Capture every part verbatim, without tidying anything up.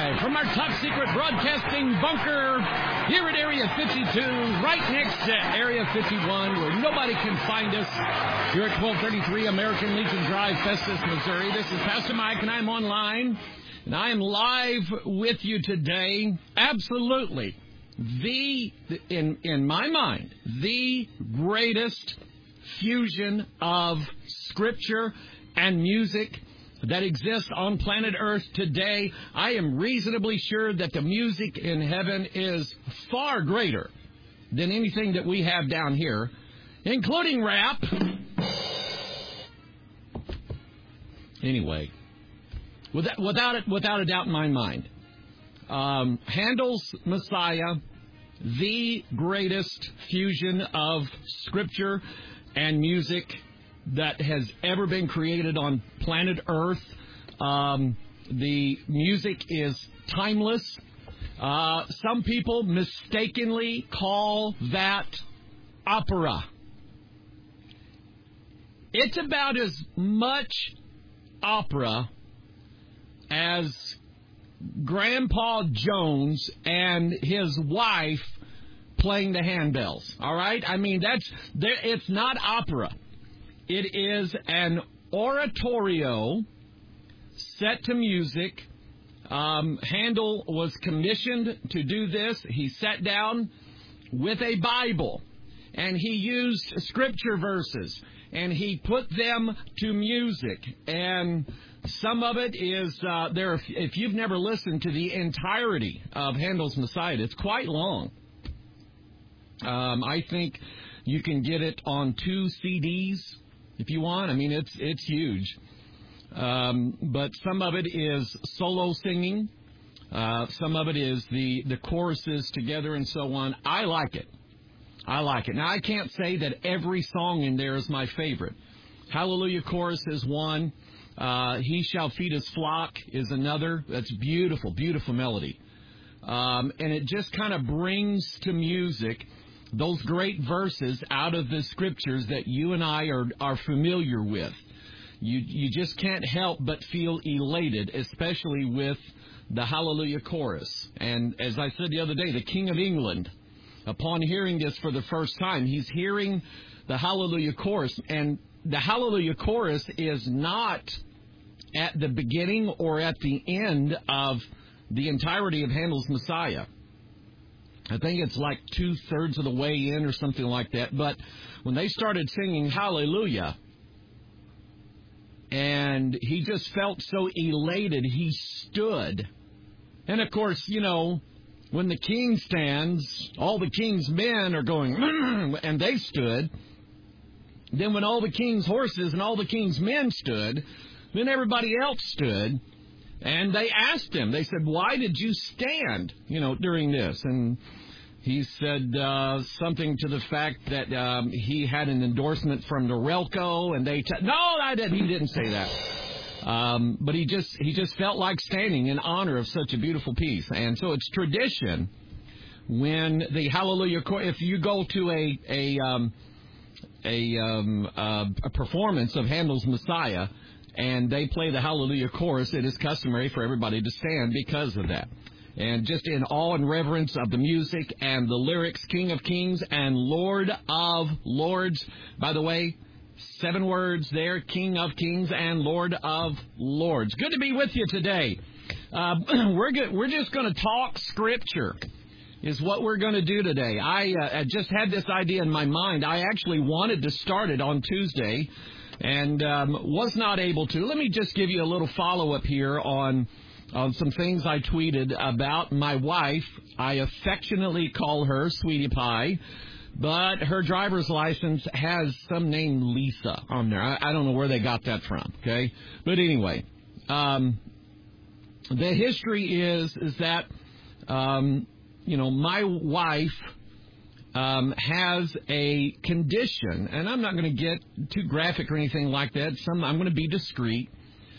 live from our top secret broadcasting bunker here at Area fifty-two, right next to Area fifty-one, where nobody can find us. Here at twelve thirty-three American Legion Drive, Festus, Missouri. This is Pastor Mike, and I'm online, and I am live with you today. Absolutely, the in in my mind, the greatest fusion of Scripture and music that exists on planet Earth today. I am reasonably sure that the music in heaven is far greater than anything that we have down here, including rap. Anyway, without, without, it, without a doubt in my mind, um, Handel's Messiah, the greatest fusion of Scripture and music that has ever been created on planet Earth. Um, the music is timeless. Uh, some people mistakenly call that opera. It's about as much opera as Grandpa Jones and his wife playing the handbells. All right? I mean, that's it's not opera. It is an oratorio set to music. Um, Handel was commissioned to do this. He sat down with a Bible, and he used Scripture verses, and he put them to music. And some of it is uh, there. If you've never listened to the entirety of Handel's Messiah, it's quite long. Um, I think you can get it on two C Ds. If you want. I mean, it's it's huge. Um, but some of it is solo singing. Uh, some of it is the, the choruses together and so on. I like it. I like it. Now, I can't say that every song in there is my favorite. Hallelujah Chorus is one. Uh, He Shall Feed His Flock is another. That's beautiful, beautiful melody. Um, and it just kind of brings to music those great verses out of the Scriptures that you and I are, are familiar with. You you just can't help but feel elated, especially with the Hallelujah Chorus. And as I said the other day, the King of England, upon hearing this for the first time, he's hearing the Hallelujah Chorus. And the Hallelujah Chorus is not at the beginning or at the end of the entirety of Handel's Messiah. I think it's like two-thirds of the way in or something like that. But when they started singing Hallelujah, and he just felt so elated, he stood. And, of course, you know, when the king stands, all the king's men are going, and they stood. Then when all the king's horses and all the king's men stood, then everybody else stood. And they asked him, they said, why did you stand, you know, during this? And he said uh, something to the fact that um, he had an endorsement from Norelco, and they... T- no, I didn't. He didn't say that. Um, but he just he just felt like standing in honor of such a beautiful piece. And so it's tradition when the Hallelujah... If you go to a a um, a, um, uh, a performance of Handel's Messiah, and they play the Hallelujah Chorus, it is customary for everybody to stand because of that. And just in awe and reverence of the music and the lyrics, King of Kings and Lord of Lords. By the way, seven words there, King of Kings and Lord of Lords. Good to be with you today. Uh, we're good, we're just going to talk Scripture is what we're going to do today. I, uh, I just had this idea in my mind. I actually wanted to start it on Tuesday, and um, was not able to. Let me just give you a little follow-up here on, on some things I tweeted about my wife. I affectionately call her Sweetie Pie, but her driver's license has some name Lisa on there. I, I don't know where they got that from, okay? But anyway, um, the history is, is that, um, you know, my wife... Um, has a condition, and I'm not going to get too graphic or anything like that. Some I'm going to be discreet.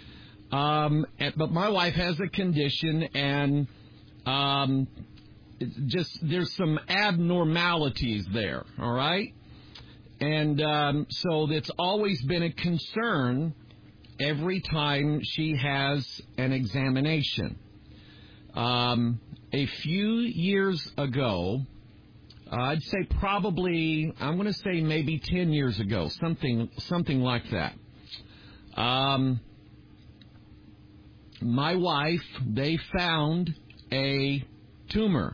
Um, but my wife has a condition, and um, just there's some abnormalities there, all right? And um, so it's always been a concern every time she has an examination. Um, a few years ago, uh, I'd say probably, I'm going to say maybe ten years ago, something something like that. Um, my wife, they found a tumor.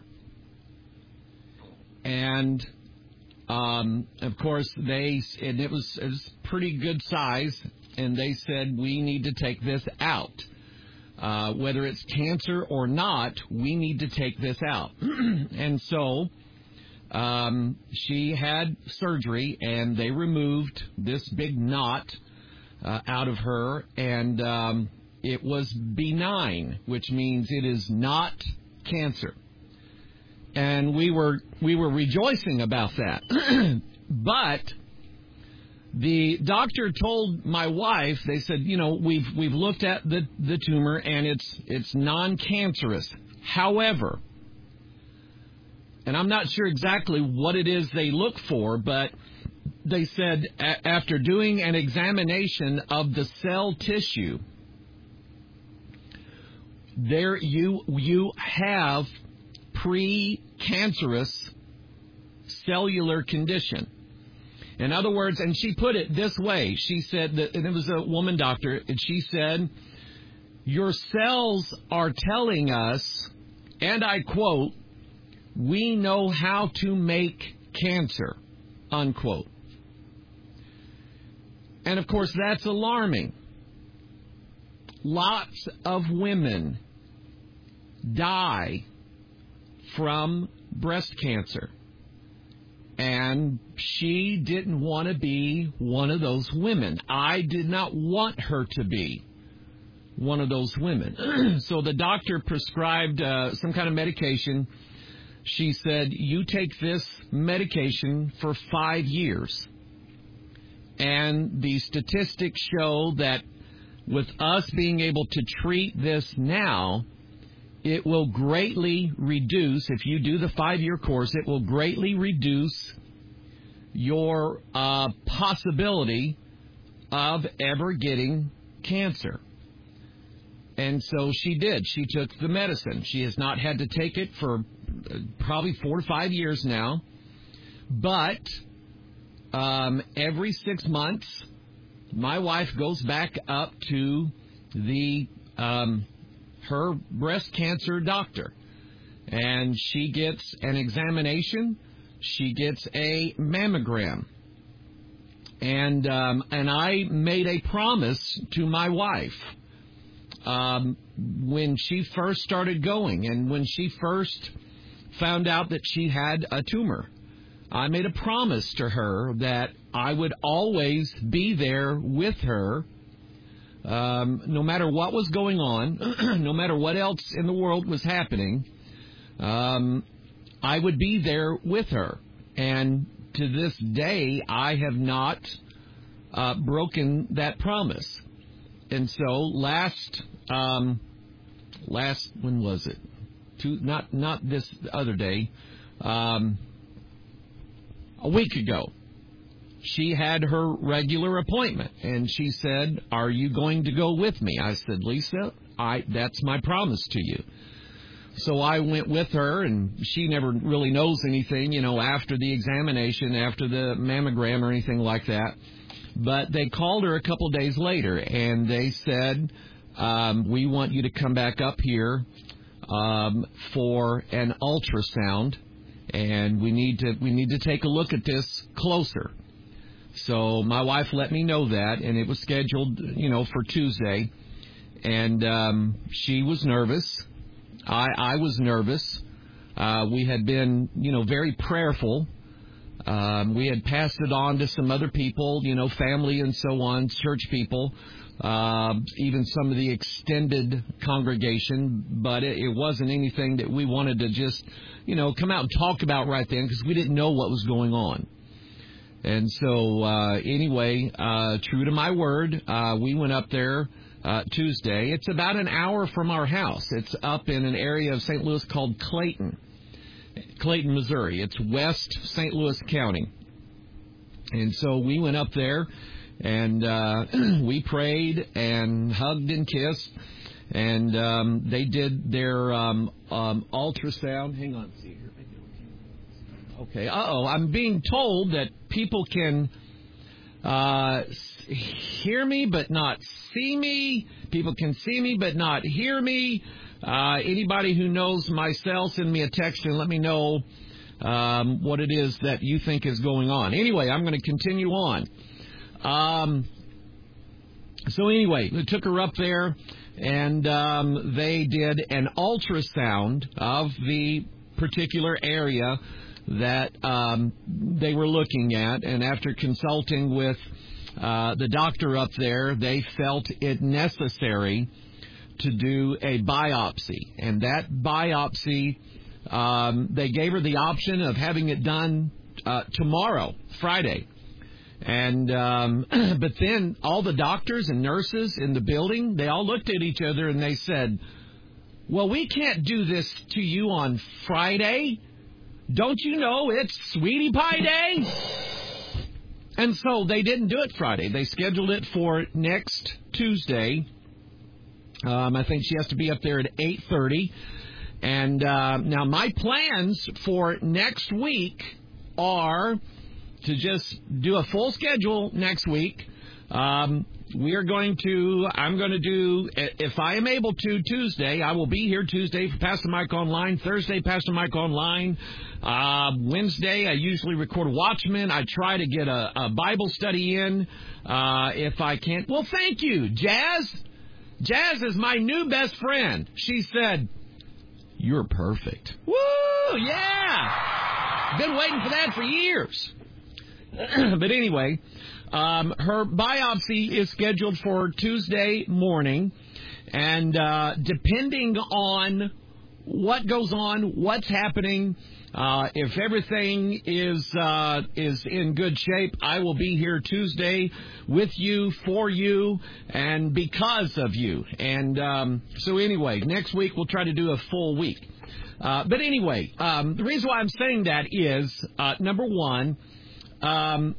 And, um, of course, they, and it was, it was pretty good size, and they said, we need to take this out. Uh, whether it's cancer or not, we need to take this out. And so um, she had surgery, and they removed this big knot uh, out of her, and um, it was benign, which means it is not cancer. And we were we were rejoicing about that. But the doctor told my wife, they said, you know, we've we've looked at the, the tumor, and it's it's non-cancerous. However, and I'm not sure exactly what it is they look for, but they said a- after doing an examination of the cell tissue, there you you have pre-cancerous cellular condition. In other words, and she put it this way, she said, that, and it was a woman doctor, and she said, your cells are telling us, and I quote, we know how to make cancer, unquote. And of course, that's alarming. Lots of women die from breast cancer. And she didn't want to be one of those women. I did not want her to be one of those women. So the doctor prescribed uh, some kind of medication. She said, you take this medication for five years. And the statistics show that with us being able to treat this now, it will greatly reduce, if you do the five-year course, it will greatly reduce your uh, possibility of ever getting cancer. And so she did. She took the medicine. She has not had to take it for probably four to five years now. But um, every six months, my wife goes back up to the um, her breast cancer doctor, and she gets an examination. She gets a mammogram, and um, and I made a promise to my wife um, when she first started going, and when she first found out that she had a tumor. I made a promise to her that I would always be there with her. Um, no matter what was going on, no matter what else in the world was happening, um, I would be there with her. And to this day, I have not uh, broken that promise. And so last, um, last, when was it? Two, not not this other day, um, a week ago. She had her regular appointment, and she said, are you going to go with me? I said, Lisa, I that's my promise to you. So I went with her, and she never really knows anything, you know, after the examination, after the mammogram or anything like that. But they called her a couple days later, and they said, um, we want you to come back up here um, for an ultrasound, and we need to we need to take a look at this closer. So my wife let me know that, and it was scheduled, you know, for Tuesday. And um, she was nervous. I, I was nervous. Uh, we had been, you know, very prayerful. Um, we had passed it on to some other people, you know, family and so on, church people, uh, even some of the extended congregation. But it, it wasn't anything that we wanted to just, you know, come out and talk about right then, because we didn't know what was going on. And so, uh, anyway, uh, true to my word, uh, we went up there uh, Tuesday. It's about an hour from our house. It's up in an area of Saint Louis called Clayton, Clayton, Missouri. It's West Saint Louis County. And so we went up there, and uh, we prayed and hugged and kissed. and um, they did their um, um, ultrasound. Hang on, see here. Okay. Uh-oh, I'm being told that people can uh, hear me but not see me. People can see me but not hear me. Uh, anybody who knows my cell, send me a text and let me know um, what it is that you think is going on. Anyway, I'm going to continue on. Um, so anyway, they took her up there, and um, they did an ultrasound of the particular area that um, they were looking at, and after consulting with uh, the doctor up there, they felt it necessary to do a biopsy. And that biopsy, um, they gave her the option of having it done uh, tomorrow, Friday. And um, but then all the doctors and nurses in the building, they all looked at each other and they said, well, we can't do this to you on Friday. Don't you know it's Sweetie Pie Day? And so they didn't do it Friday. They scheduled it for next Tuesday. Um, I think she has to be up there at eight thirty. And uh, now my plans for next week are to just do a full schedule next week. Um, we are going to, I'm going to do, if I am able to, Tuesday, I will be here Tuesday for Pastor Mike Online, Thursday, Pastor Mike Online, uh, Wednesday, I usually record Watchmen. I try to get a, a Bible study in, uh, if I can't. Well, thank you, Jazz. Jazz is my new best friend. She said, you're perfect. Woo, yeah. Been waiting for that for years. But anyway, um, her biopsy is scheduled for Tuesday morning, and uh, depending on what goes on, what's happening, uh, if everything is uh, is in good shape, I will be here Tuesday with you, for you, and because of you. And um, so anyway, next week we'll try to do a full week. Uh, but anyway, um, the reason why I'm saying that is, uh, number one, Um,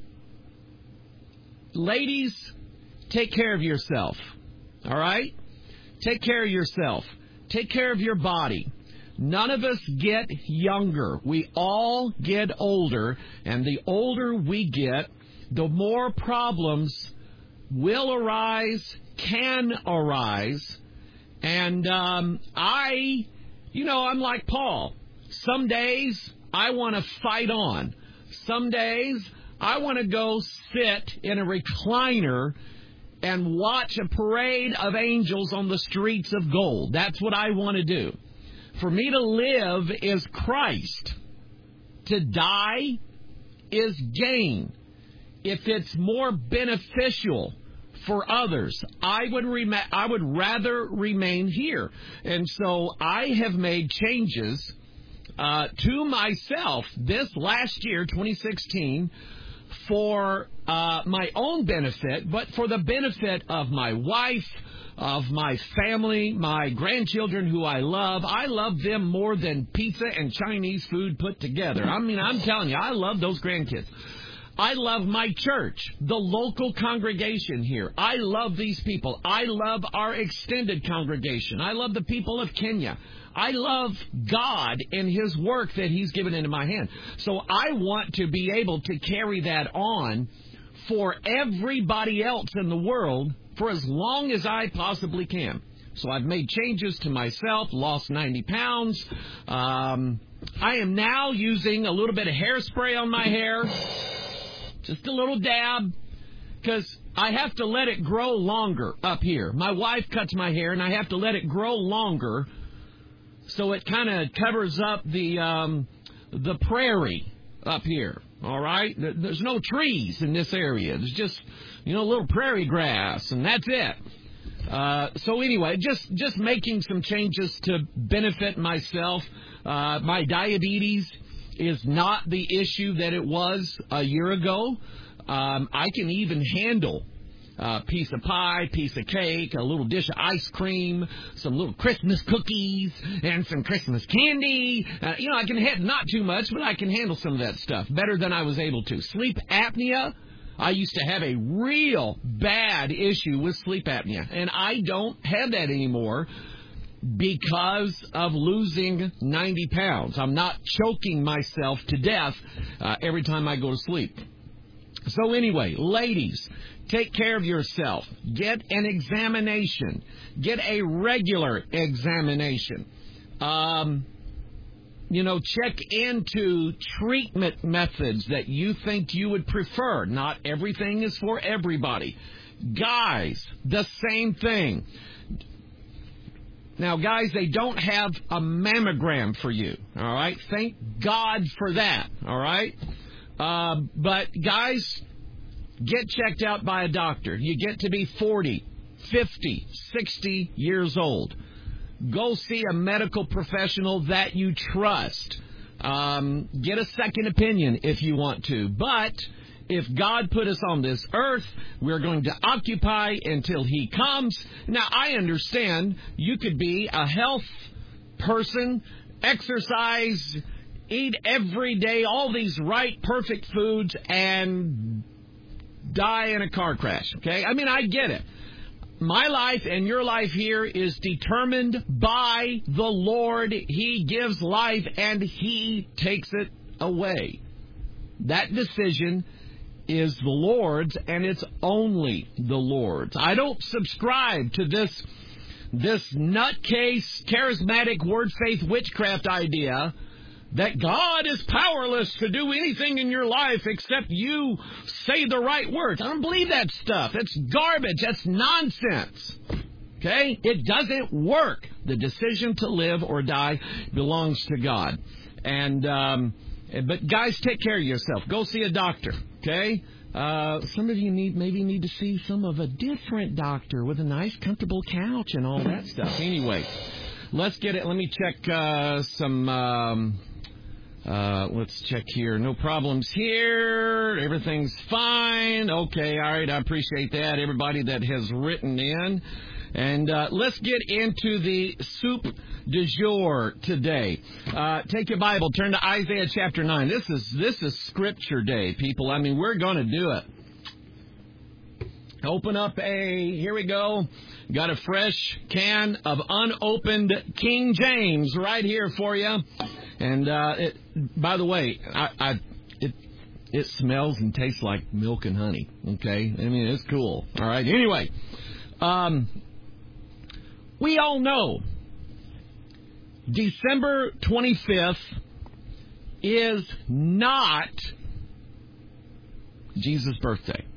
ladies, take care of yourself, all right? Take care of yourself. Take care of your body. None of us get younger. We all get older, and the older we get, the more problems will arise, can arise, and um, I, you know, I'm like Paul. Some days I want to fight on. Some days I want to go sit in a recliner and watch a parade of angels on the streets of gold. That's what I want to do. For me to live is Christ. To die is gain. If it's more beneficial for others, I would rem- I would rather remain here. And so I have made changes Uh, to myself this last year, twenty sixteen, for uh, my own benefit, but for the benefit of my wife, of my family, my grandchildren who I love. I love them more than pizza and Chinese food put together. I mean, I'm telling you, I love those grandkids. I love my church, the local congregation here. I love these people. I love our extended congregation. I love the people of Kenya. I love God and His work that He's given into my hand. So I want to be able to carry that on for everybody else in the world for as long as I possibly can. So I've made changes to myself, lost ninety pounds. Um, I am now using a little bit of hairspray on my hair, just a little dab, because I have to let it grow longer up here. My wife cuts my hair, and I have to let it grow longer so it kind of covers up the um, the prairie up here, all right? There's no trees in this area. There's just, you know, a little prairie grass, and that's it. Uh, so anyway, just, just making some changes to benefit myself. Uh, my diabetes is not the issue that it was a year ago. Um, I can even handle a piece of pie, piece of cake, a little dish of ice cream, some little Christmas cookies, and some Christmas candy. Uh, you know, I can handle not too much, but I can handle some of that stuff better than I was able to. Sleep apnea, I used to have a real bad issue with sleep apnea, and I don't have that anymore because of losing ninety pounds. I'm not choking myself to death uh, every time I go to sleep. So anyway, ladies, take care of yourself. Get an examination. Get a regular examination. Um, you know, check into treatment methods that you think you would prefer. Not everything is for everybody. Guys, the same thing. Now, guys, they don't have a mammogram for you, all right? Thank God for that, all right? Uh, but, guys, get checked out by a doctor. You get to be forty, fifty, sixty years old. Go see a medical professional that you trust. Um, get a second opinion if you want to. But if God put us on this earth, we're going to occupy until He comes. Now, I understand you could be a health person, exercise, eat every day, all these right, perfect foods, and die in a car crash, okay? I mean, I get it. My life and your life here is determined by the Lord. He gives life, and He takes it away. That decision is the Lord's, and it's only the Lord's. I don't subscribe to this this nutcase, charismatic, word faith witchcraft idea that God is powerless to do anything in your life except you say the right words. I don't believe that stuff. That's garbage. That's nonsense. Okay? It doesn't work. The decision to live or die belongs to God. And um, but guys, take care of yourself. Go see a doctor. Okay? Uh, some of you need maybe need to see some of a different doctor with a nice, comfortable couch and all that stuff. Anyway, let's get it. Let me check uh, some. Um, uh, let's check here. No problems here. Everything's fine. Okay. All right. I appreciate that. Everybody that has written in. And uh, let's get into the soup du jour today. Uh, take your Bible, turn to Isaiah chapter nine. This is this is Scripture Day, people. I mean, we're going to do it. Open up a, here we go. Got a fresh can of unopened King James right here for you. And uh, it, by the way, I, I it it smells and tastes like milk and honey. Okay, I mean it's cool. All right. Anyway. Um, We all know December twenty-fifth is not Jesus' birthday.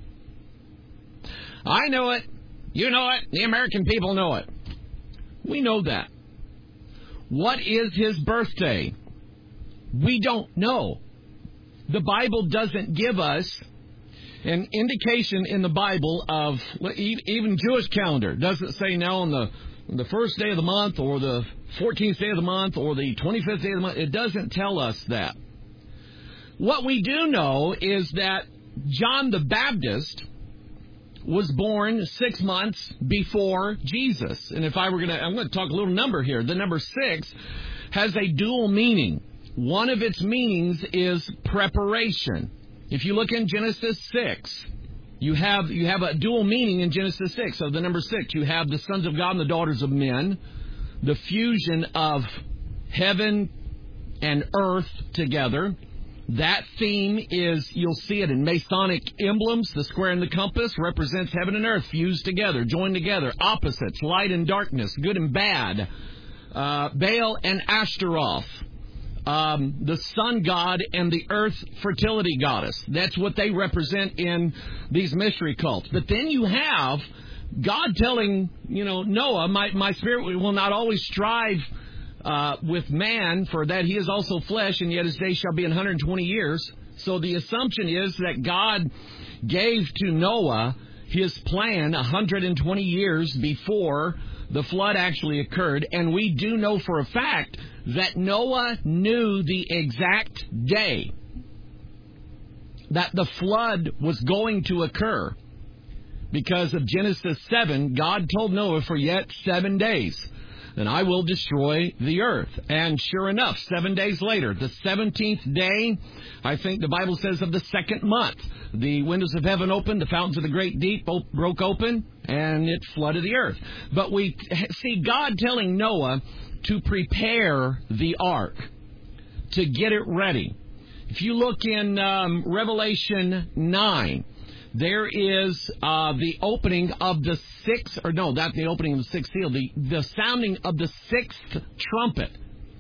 I know it. You know it. The American people know it. We know that. What is His birthday? We don't know. The Bible doesn't give us an indication in the Bible of, even Jewish calendar doesn't say now on the the first day of the month or the fourteenth day of the month or the twenty-fifth day of the month. It doesn't tell us that. What we do know is that John the Baptist was born six months before Jesus. And if I were going to, I'm going to talk a little number here. The number six has a dual meaning. One of its meanings is preparation. If you look in Genesis six, You have you have a dual meaning in Genesis six. So the number six, you have the sons of God and the daughters of men, the fusion of heaven and earth together. That theme is, you'll see it in Masonic emblems. The square and the compass represents heaven and earth fused together, joined together. Opposites, light and darkness, good and bad. Uh, Baal and Ashtaroth. Um, the sun god and the earth fertility goddess. That's what they represent in these mystery cults. But then you have God telling, you know, Noah, my, my spirit will not always strive uh, with man, for that he is also flesh, and yet his days shall be one hundred twenty years. So the assumption is that God gave to Noah his plan one hundred twenty years before the flood actually occurred. And we do know for a fact that Noah knew the exact day that the flood was going to occur. Because of Genesis seven, God told Noah for yet seven days and I will destroy the earth. And sure enough, seven days later, the seventeenth day, I think the Bible says of the second month, the windows of heaven opened, the fountains of the great deep broke open, and it flooded the earth. But we see God telling Noah to prepare the ark, to get it ready. If you look in um, Revelation nine, there is uh, the opening of the sixth, or no, not the opening of the sixth seal, the, the sounding of the sixth trumpet.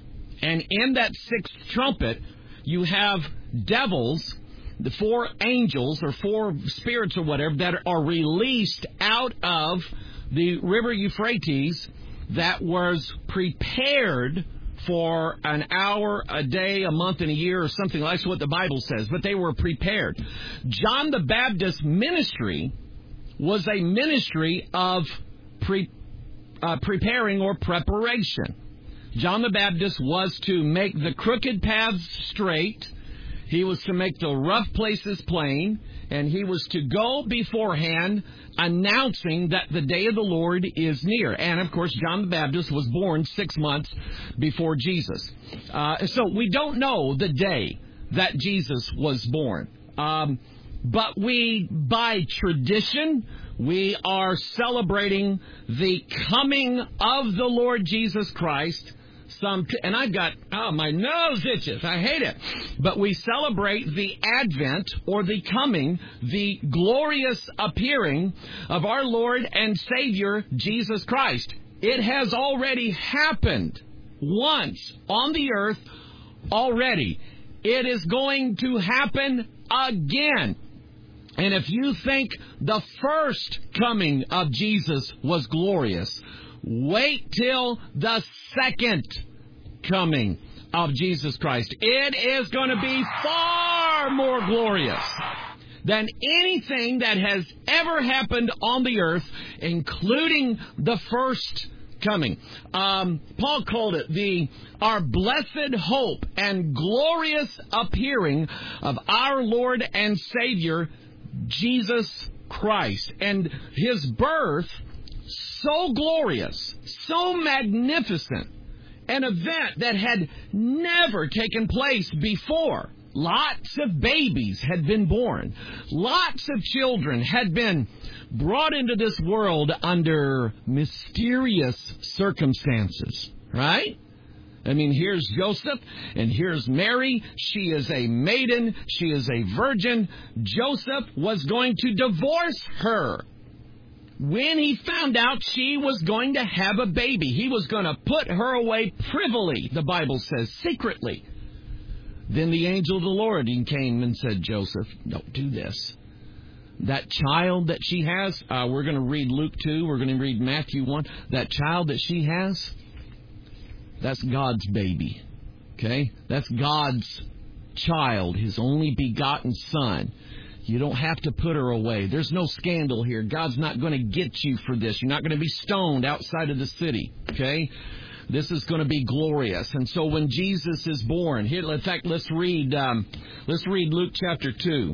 And in that sixth trumpet, you have devils, the four angels or four spirits or whatever, that are released out of the river Euphrates that was prepared for an hour, a day, a month, and a year, or something like what the Bible says. But they were prepared. John the Baptist's ministry was a ministry of pre, uh, preparing or preparation. John the Baptist was to make the crooked paths straight. He was to make the rough places plain. And he was to go beforehand announcing that the day of the Lord is near. And, of course, John the Baptist was born six months before Jesus. Uh, so we don't know the day that Jesus was born. Um, but we, by tradition, we are celebrating the coming of the Lord Jesus Christ. Some, and I've got, oh, my nose itches. I hate it. But we celebrate the advent or the coming, the glorious appearing of our Lord and Savior, Jesus Christ. It has already happened once on the earth already. It is going to happen again. And if you think the first coming of Jesus was glorious, wait till the second coming of Jesus Christ. It is going to be far more glorious than anything that has ever happened on the earth, including the first coming. Um, Paul called it the our blessed hope and glorious appearing of our Lord and Savior, Jesus Christ. And his birth, so glorious, so magnificent, an event that had never taken place before. Lots of babies had been born. Lots of children had been brought into this world under mysterious circumstances, right? I mean, here's Joseph, and here's Mary. She is a maiden. She is a virgin. Joseph was going to divorce her when he found out she was going to have a baby. He was going to put her away privily, the Bible says, secretly. Then the angel of the Lord came and said, Joseph, don't do this. That child that she has, uh, we're going to read Luke two, we're going to read Matthew one. That child that she has, that's God's baby. Okay? That's God's child, his only begotten son. You don't have to put her away. There's no scandal here. God's not going to get you for this. You're not going to be stoned outside of the city. Okay? This is going to be glorious. And so when Jesus is born, here, in fact, let's read, um, let's read Luke chapter two.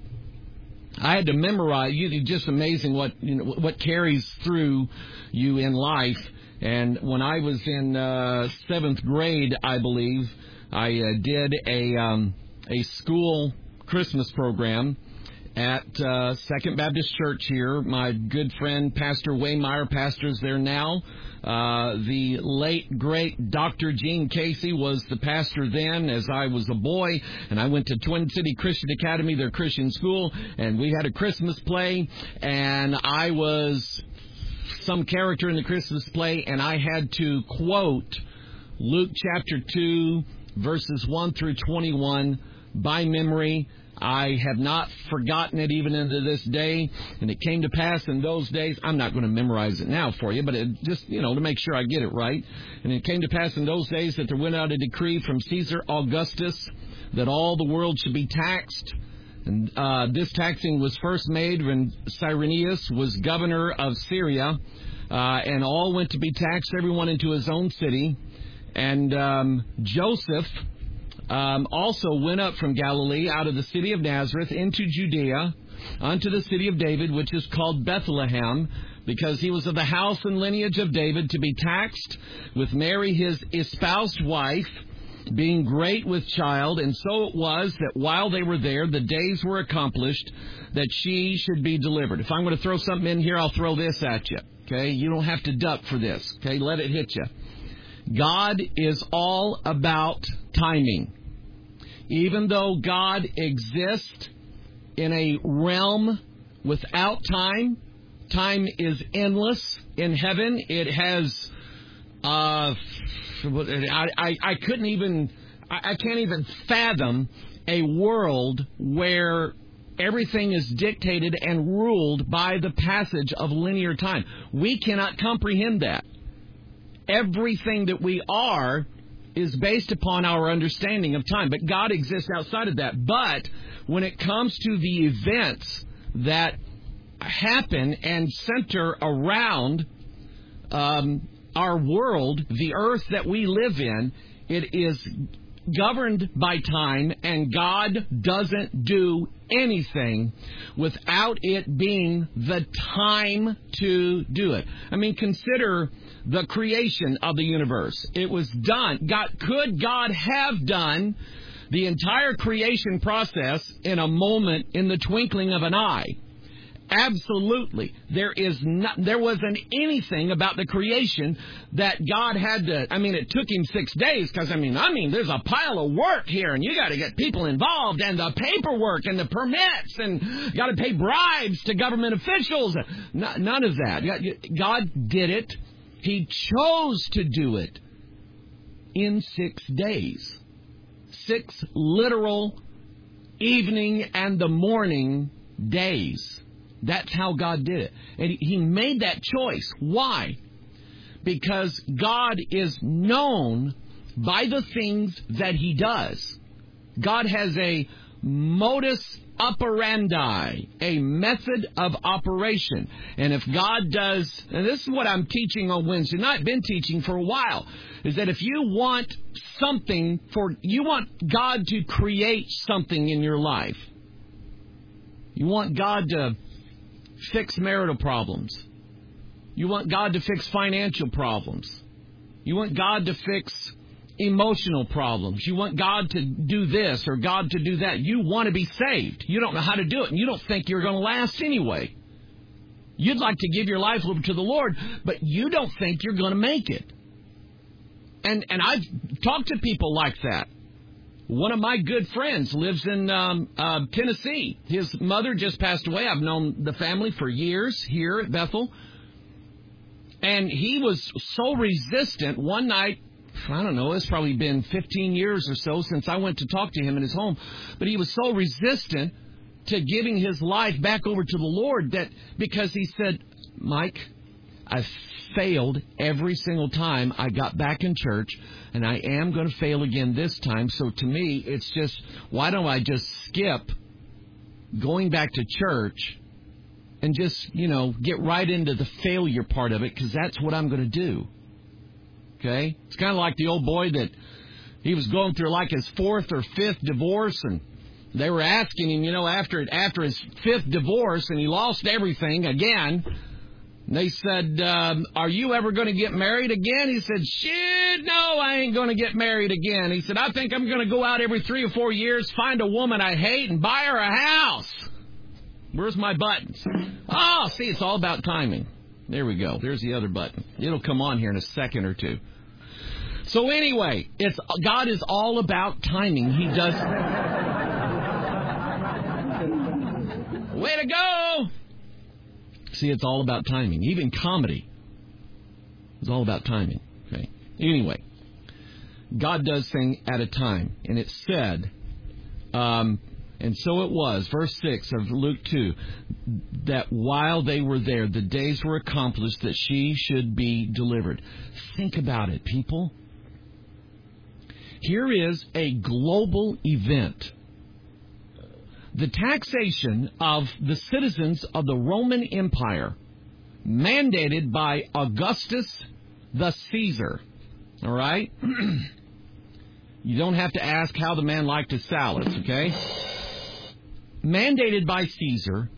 I had to memorize. It's just amazing what you know what carries through you in life. And when I was in uh, seventh grade, I believe, I uh, did a um, a school Christmas program at uh, Second Baptist Church here. My good friend, Pastor Waymeyer, pastors there now. Uh, the late, great Doctor Gene Casey was the pastor then as I was a boy, and I went to Twin City Christian Academy, their Christian school, and we had a Christmas play, and I was some character in the Christmas play, and I had to quote Luke chapter two, verses one through twenty-one by memory. I have not forgotten it even into this day. And it came to pass in those days, I'm not going to memorize it now for you, but it just, you know, to make sure I get it right. And it came to pass in those days that there went out a decree from Caesar Augustus that all the world should be taxed. And uh, this taxing was first made when Cyrenius was governor of Syria, uh, and all went to be taxed, everyone into his own city. And um, Joseph Um, also went up from Galilee out of the city of Nazareth into Judea unto the city of David, which is called Bethlehem, because he was of the house and lineage of David, to be taxed with Mary his espoused wife, being great with child. And so it was that while they were there, the days were accomplished that she should be delivered. If I'm going to throw something in here, I'll throw this at you. Okay? You don't have to duck for this. Okay? Let it hit you. God is all about timing. Even though God exists in a realm without time, time is endless in heaven. It has, uh, I, I, I couldn't even, I, I can't even fathom a world where everything is dictated and ruled by the passage of linear time. We cannot comprehend that. Everything that we are is based upon our understanding of time, but God exists outside of that. But when it comes to the events that happen and center around um, our world, the earth that we live in, it is governed by time, and God doesn't do anything without it being the time to do it. I mean, consider the creation of the universe. It was done. God, could God have done the entire creation process in a moment, in the twinkling of an eye? Absolutely. There is not, there wasn't anything about the creation that God had to, I mean, it took him six days because, I mean, I mean, there's a pile of work here and you got to get people involved and the paperwork and the permits and got to pay bribes to government officials. N- none of that. God did it. He chose to do it in six days. Six literal evening and the morning days. That's how God did it. And he made that choice. Why? Because God is known by the things that he does. God has a modus operandi, a method of operation. And if God does, and this is what I'm teaching on Wednesday night, been teaching for a while, is that if you want something for, you want God to create something in your life. You want God to fix marital problems. You want God to fix financial problems. You want God to fix emotional problems. You want God to do this or God to do that. You want to be saved. You don't know how to do it, and you don't think you're going to last anyway. You'd like to give your life over to the Lord, but you don't think you're going to make it. And and I've talked to people like that. One of my good friends lives in um, uh, Tennessee. His mother just passed away. I've known the family for years here at Bethel. And he was so resistant. One night, I don't know, it's probably been fifteen years or so since I went to talk to him in his home. But he was so resistant to giving his life back over to the Lord that because he said, Mike, I've failed every single time I got back in church, and I am going to fail again this time. So to me, it's just, why don't I just skip going back to church and just, you know, get right into the failure part of it, because that's what I'm going to do. Okay? It's kind of like the old boy that he was going through like his fourth or fifth divorce, and they were asking him, you know, after after his fifth divorce, and he lost everything again. They said, um, are you ever going to get married again? He said, shit, no, I ain't going to get married again. He said, I think I'm going to go out every three or four years, find a woman I hate, and buy her a house. Where's my buttons? Oh, see, it's all about timing. There we go. There's the other button. It'll come on here in a second or two. So anyway, it's God is all about timing. He does. Way to go! See, it's all about timing. Even comedy is all about timing. Okay. Anyway, God does things at a time. And it said, um, and so it was, verse six of Luke two, that while they were there, the days were accomplished that she should be delivered. Think about it, people. Here is a global event. The taxation of the citizens of the Roman Empire, mandated by Augustus the Caesar. All right? You don't have to ask how the man liked his salads, okay? Mandated by Caesar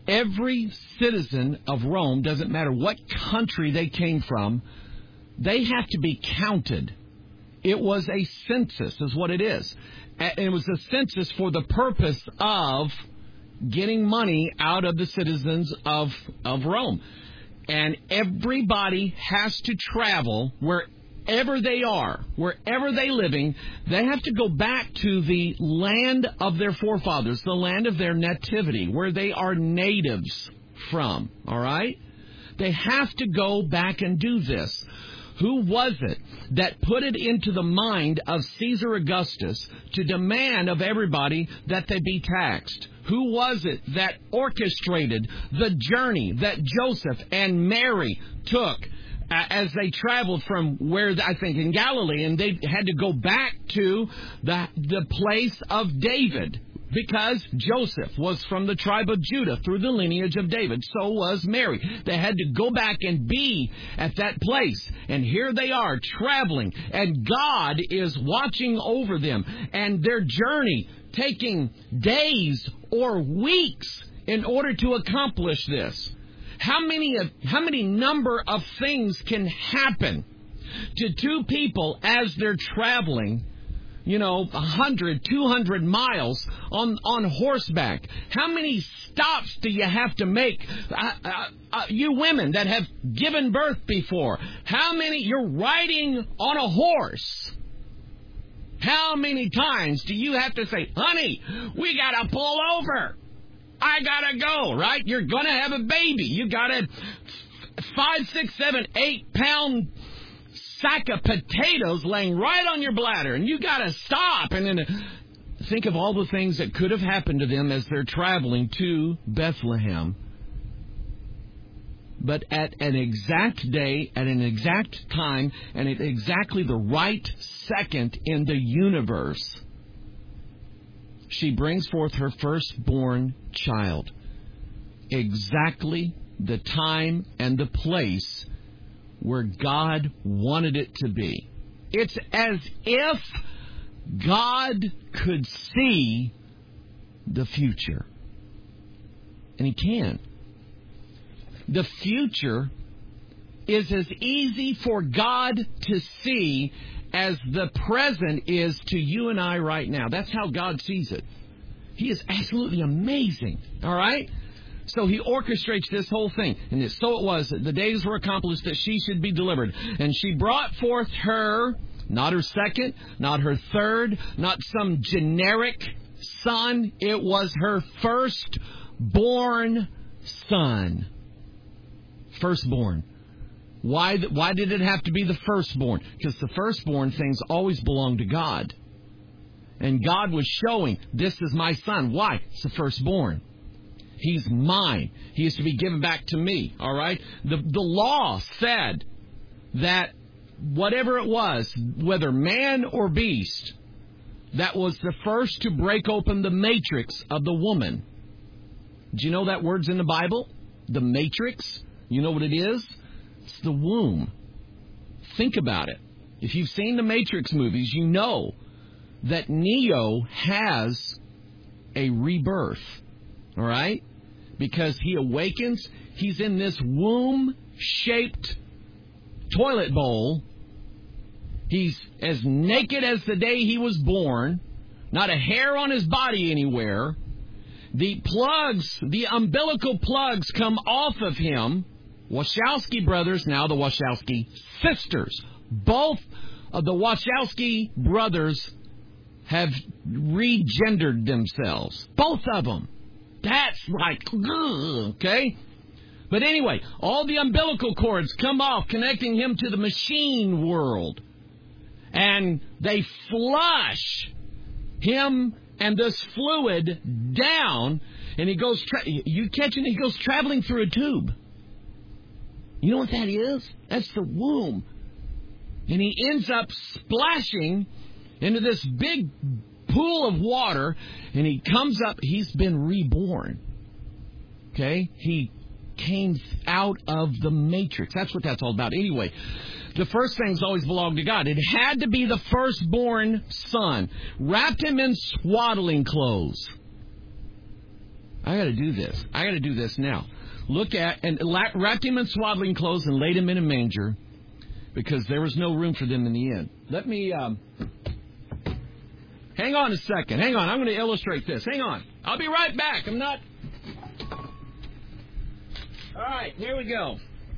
every citizen of Rome, doesn't matter what country they came from, they have to be counted. It was a census, is what it is. And it was a census for the purpose of getting money out of the citizens of, of Rome. And everybody has to travel wherever they are, wherever they're living. They have to go back to the land of their forefathers, the land of their nativity, where they are natives from, all right? They have to go back and do this. Who was it that put it into the mind of Caesar Augustus to demand of everybody that they be taxed? Who was it that orchestrated the journey that Joseph and Mary took uh, as they traveled from where, I think, in Galilee, and they had to go back to the, the place of David? Because Joseph was from the tribe of Judah through the lineage of David. So was Mary. They had to go back and be at that place. And here they are traveling. And God is watching over them. And their journey taking days or weeks in order to accomplish this. How many, how many number of things can happen to two people as they're traveling? You know, one hundred, two hundred miles on, on horseback. How many stops do you have to make? Uh, uh, uh, you women that have given birth before, how many, you're riding on a horse. How many times do you have to say, honey, we got to pull over. I got to go, right? You're going to have a baby. You got a five, six, seven, eight pound sack of potatoes laying right on your bladder, and you got to stop. And then think of all the things that could have happened to them as they're traveling to Bethlehem. But at an exact day, at an exact time, and at exactly the right second in the universe, she brings forth her firstborn child. Exactly the time and the place where God wanted it to be. It's as if God could see the future. And He can. The future is as easy for God to see as the present is to you and I right now. That's how God sees it. He is absolutely amazing. All right? So He orchestrates this whole thing. And so it was that the days were accomplished that she should be delivered. And she brought forth her, not her second, not her third, not some generic son. It was her firstborn son. Firstborn. Why, why did it have to be the firstborn? Because the firstborn things always belong to God. And God was showing, this is my son. Why? It's the firstborn. He's mine. He is to be given back to me. All right? The, the law said that whatever it was, whether man or beast, that was the first to break open the matrix of the woman. Do you know that word's in the Bible? The matrix? You know what it is? It's the womb. Think about it. If you've seen the Matrix movies, you know that Neo has a rebirth. All right? Because he awakens, he's in this womb-shaped toilet bowl. He's as naked as the day he was born, not a hair on his body anywhere. The plugs, the umbilical plugs come off of him. Wachowski brothers, now the Wachowski sisters. Both of the Wachowski brothers have regendered themselves. Both of them. That's like, ugh, okay? But anyway, all the umbilical cords come off, connecting him to the machine world. And they flush him and this fluid down, and he goes, tra- you catching it? He goes traveling through a tube. You know what that is? That's the womb. And he ends up splashing into this big pool of water, and he comes up. He's been reborn. Okay? He came out of the matrix. That's what that's all about. Anyway, the first things always belong to God. It had to be the firstborn son. Wrapped him in swaddling clothes. I got to do this. I got to do this now. Look at, and wrapped him in swaddling clothes and laid him in a manger because there was no room for them in the inn. Let me, um, hang on a second. Hang on. I'm going to illustrate this. Hang on. I'll be right back. I'm not. All right. Here we go.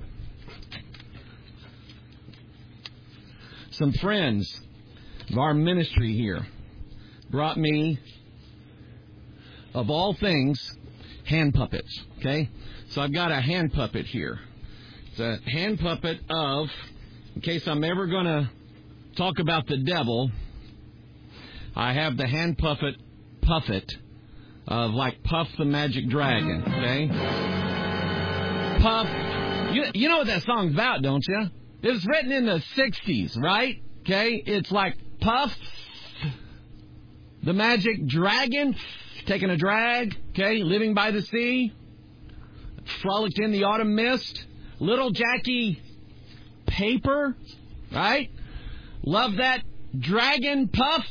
Some friends of our ministry here brought me, of all things, hand puppets, okay? So I've got a hand puppet here. It's a hand puppet of, in case I'm ever going to talk about the devil, I have the hand puppet, puppet of like Puff the Magic Dragon, okay? Puff, you, you know what that song's about, don't you? It was written in the sixties, right? Okay, it's like Puff the Magic Dragon, taking a drag, okay, living by the sea, frolicked in the autumn mist, little Jackie Paper, right? Love that dragon Puff.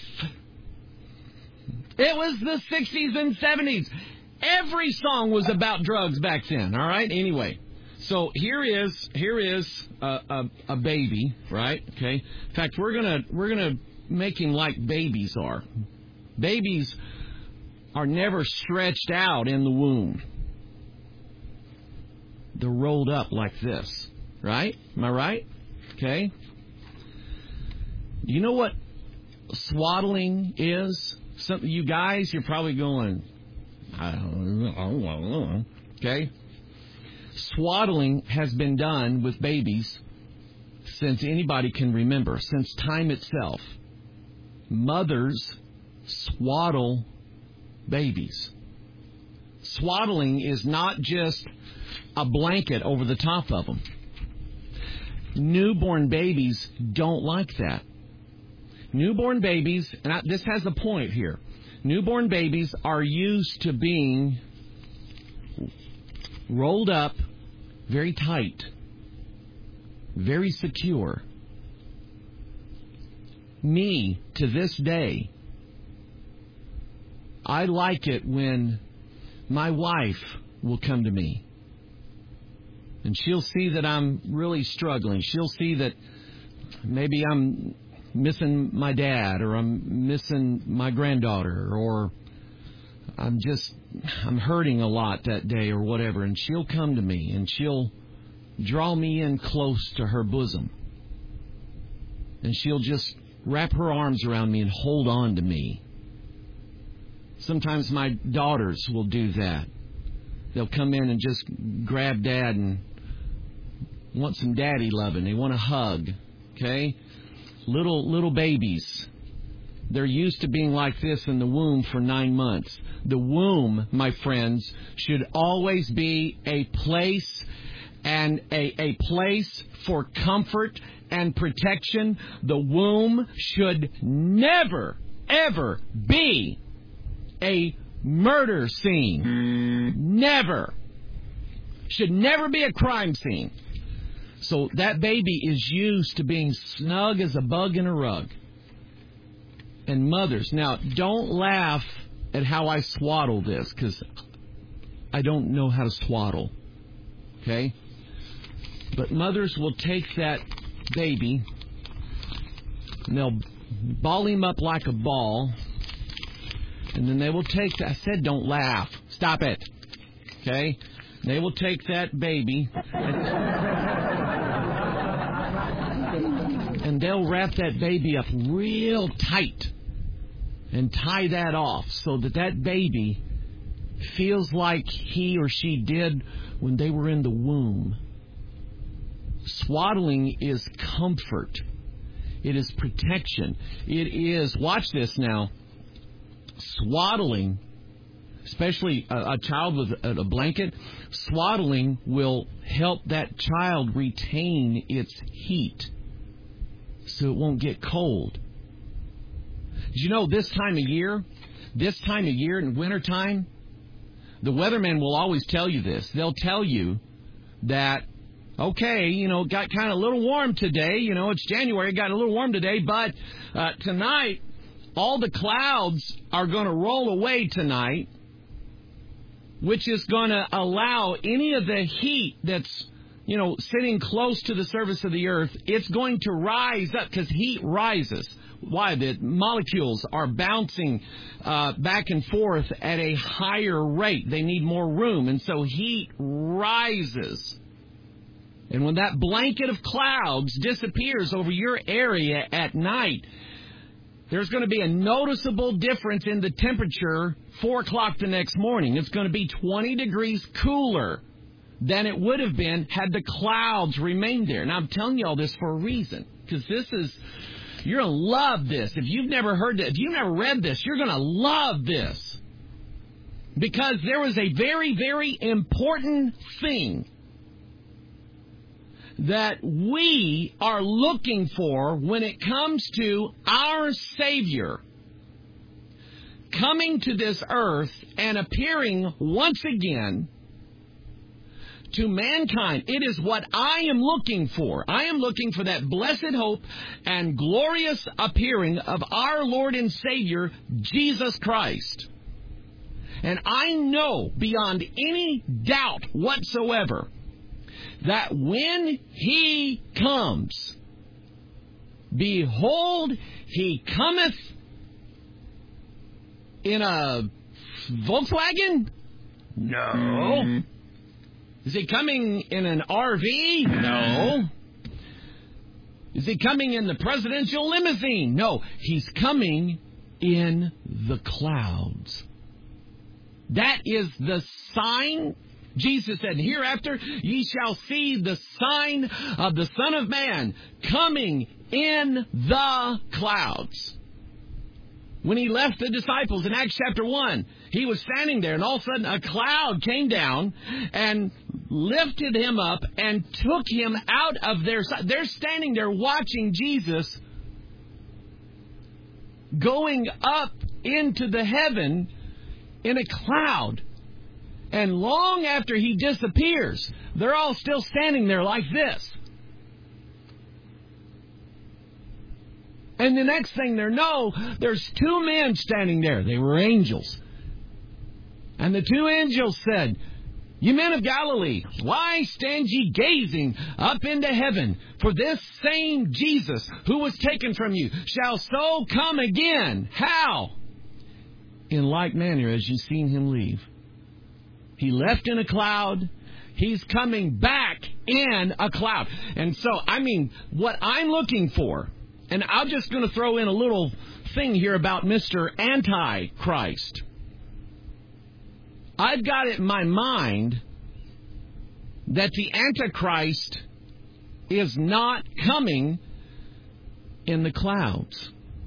It was the sixties and seventies. Every song was about drugs back then, all right? Anyway, so here is here is a, a, a baby, right? Okay. In fact, we're gonna we're gonna make him like babies are. Babies are never stretched out in the womb. They're rolled up like this, right? Am I right? Okay. You know what swaddling is? Some of you guys, you're probably going, I don't know. Okay. Swaddling has been done with babies since anybody can remember, since time itself. Mothers swaddle babies. Swaddling is not just a blanket over the top of them. Newborn babies don't like that. Newborn babies, and I, this has a point here, newborn babies are used to being rolled up very tight, very secure. Me, to this day, I like it when my wife will come to me. And she'll see that I'm really struggling. She'll see that maybe I'm missing my dad, or I'm missing my granddaughter, or I'm just, I'm hurting a lot that day or whatever. And she'll come to me and she'll draw me in close to her bosom. And she'll just wrap her arms around me and hold on to me. Sometimes my daughters will do that. They'll come in and just grab Dad and want some daddy loving. They want a hug. Okay? Little little babies. They're used to being like this in the womb for nine months. The womb, my friends, should always be a place and a, a place for comfort and protection. The womb should never, ever be a murder scene. Never. Should never be a crime scene. So that baby is used to being snug as a bug in a rug. And mothers, now don't laugh at how I swaddle this, because I don't know how to swaddle. Okay? But mothers will take that baby and they'll ball him up like a ball. And then they will take that. I said don't laugh. Stop it. Okay? They will take that baby and, and they'll wrap that baby up real tight and tie that off so that that baby feels like he or she did when they were in the womb. Swaddling is comfort. It is protection. It is, watch this now, swaddling, especially a, a child with a, a blanket, swaddling will help that child retain its heat so it won't get cold. Did you know this time of year, this time of year in wintertime, the weathermen will always tell you this. They'll tell you that, okay, you know, it got kind of a little warm today. You know, it's January, it got a little warm today, but uh, tonight, all the clouds are going to roll away tonight, which is going to allow any of the heat that's, you know, sitting close to the surface of the earth, it's going to rise up because heat rises. Why? The molecules are bouncing uh, back and forth at a higher rate. They need more room, and so heat rises. And when that blanket of clouds disappears over your area at night, there's going to be a noticeable difference in the temperature four o'clock the next morning. It's going to be twenty degrees cooler than it would have been had the clouds remained there. Now, I'm telling you all this for a reason, because this is, you're going to love this. If you've never heard this, if you've never read this, you're going to love this. Because there was a very, very important thing that we are looking for when it comes to our Savior coming to this earth and appearing once again to mankind. It is what I am looking for. I am looking for that blessed hope and glorious appearing of our Lord and Savior, Jesus Christ. And I know beyond any doubt whatsoever that when He comes, behold, He cometh in a Volkswagen? No. Mm-hmm. Is He coming in an R V? No. Is He coming in the presidential limousine? No. He's coming in the clouds. That is the sign. Jesus said, hereafter ye shall see the sign of the Son of Man coming in the clouds. When He left the disciples in Acts chapter one, He was standing there, and all of a sudden a cloud came down and lifted Him up and took Him out of their sight. They're standing there watching Jesus going up into the heaven in a cloud. And long after He disappears, they're all still standing there like this. And the next thing they know, there's two men standing there. They were angels. And the two angels said, Ye men of Galilee, why stand ye gazing up into heaven? For this same Jesus who was taken from you shall so come again. How? In like manner as you've seen Him leave. He left in a cloud. He's coming back in a cloud. And so, I mean, what I'm looking for, and I'm just going to throw in a little thing here about Mister Antichrist. I've got it in my mind that the Antichrist is not coming in the clouds.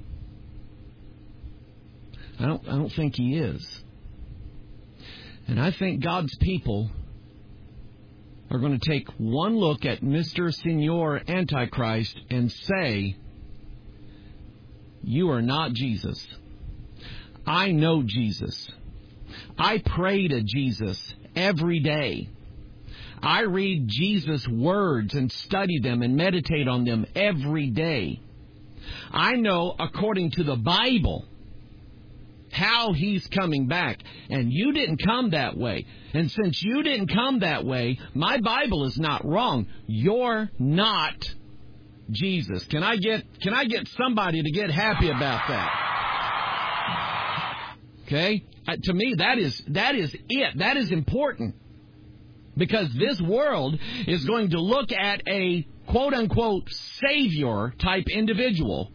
I don't, I don't think he is. And I think God's people are going to take one look at Mister Senor Antichrist and say, you are not Jesus. I know Jesus. I pray to Jesus every day. I read Jesus' words and study them and meditate on them every day. I know, according to the Bible, how He's coming back. And you didn't come that way. And since you didn't come that way, my Bible is not wrong. You're not Jesus. Can I get can I get somebody to get happy about that? Okay? Uh, to me, that is that is it. That is important. Because this world is going to look at a quote-unquote Savior type individual,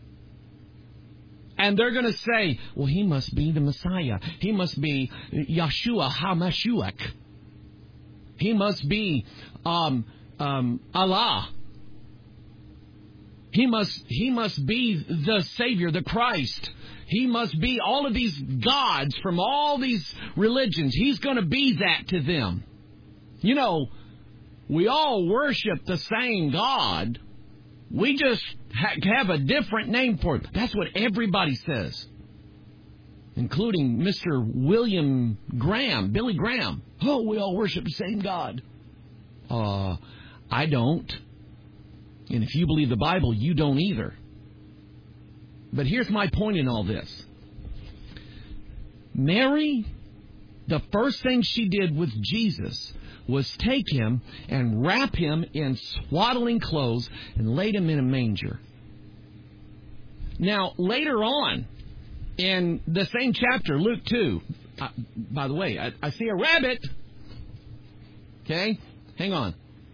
and they're going to say, well, he must be the Messiah. He must be Yeshua HaMashiach. He must be um, um, Allah. He must, he must be the Savior, the Christ. He must be all of these gods from all these religions. He's going to be that to them. You know, we all worship the same God. We just ha- have a different name for it. That's what everybody says, including Mister William Graham, Billy Graham. Oh, we all worship the same God. Uh, I don't. And if you believe the Bible, you don't either. But here's my point in all this. Mary the first thing she did with Jesus was take him and wrap him in swaddling clothes and laid him in a manger. Now, later on, in the same chapter, Luke two, uh, by the way, I, I see a rabbit. Okay? Hang on.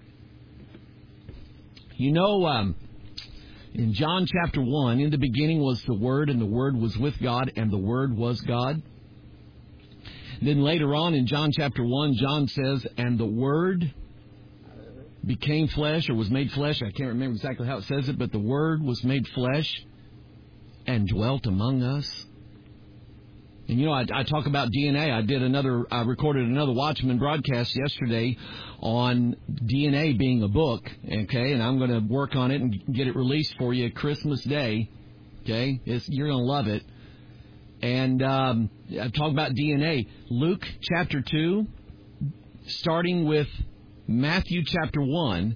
You know, um, in John chapter one, in the beginning was the Word, and the Word was with God, and the Word was God. Then later on in John chapter one, John says, and the Word became flesh, or was made flesh. I can't remember exactly how it says it, but the Word was made flesh and dwelt among us. And, you know, I, I talk about D N A. I did another, I recorded another Watchman broadcast yesterday on D N A being a book, okay? And I'm going to work on it and get it released for you Christmas Day, okay? It's, you're going to love it. And um, I talk about D N A. Luke chapter two, starting with Matthew chapter one,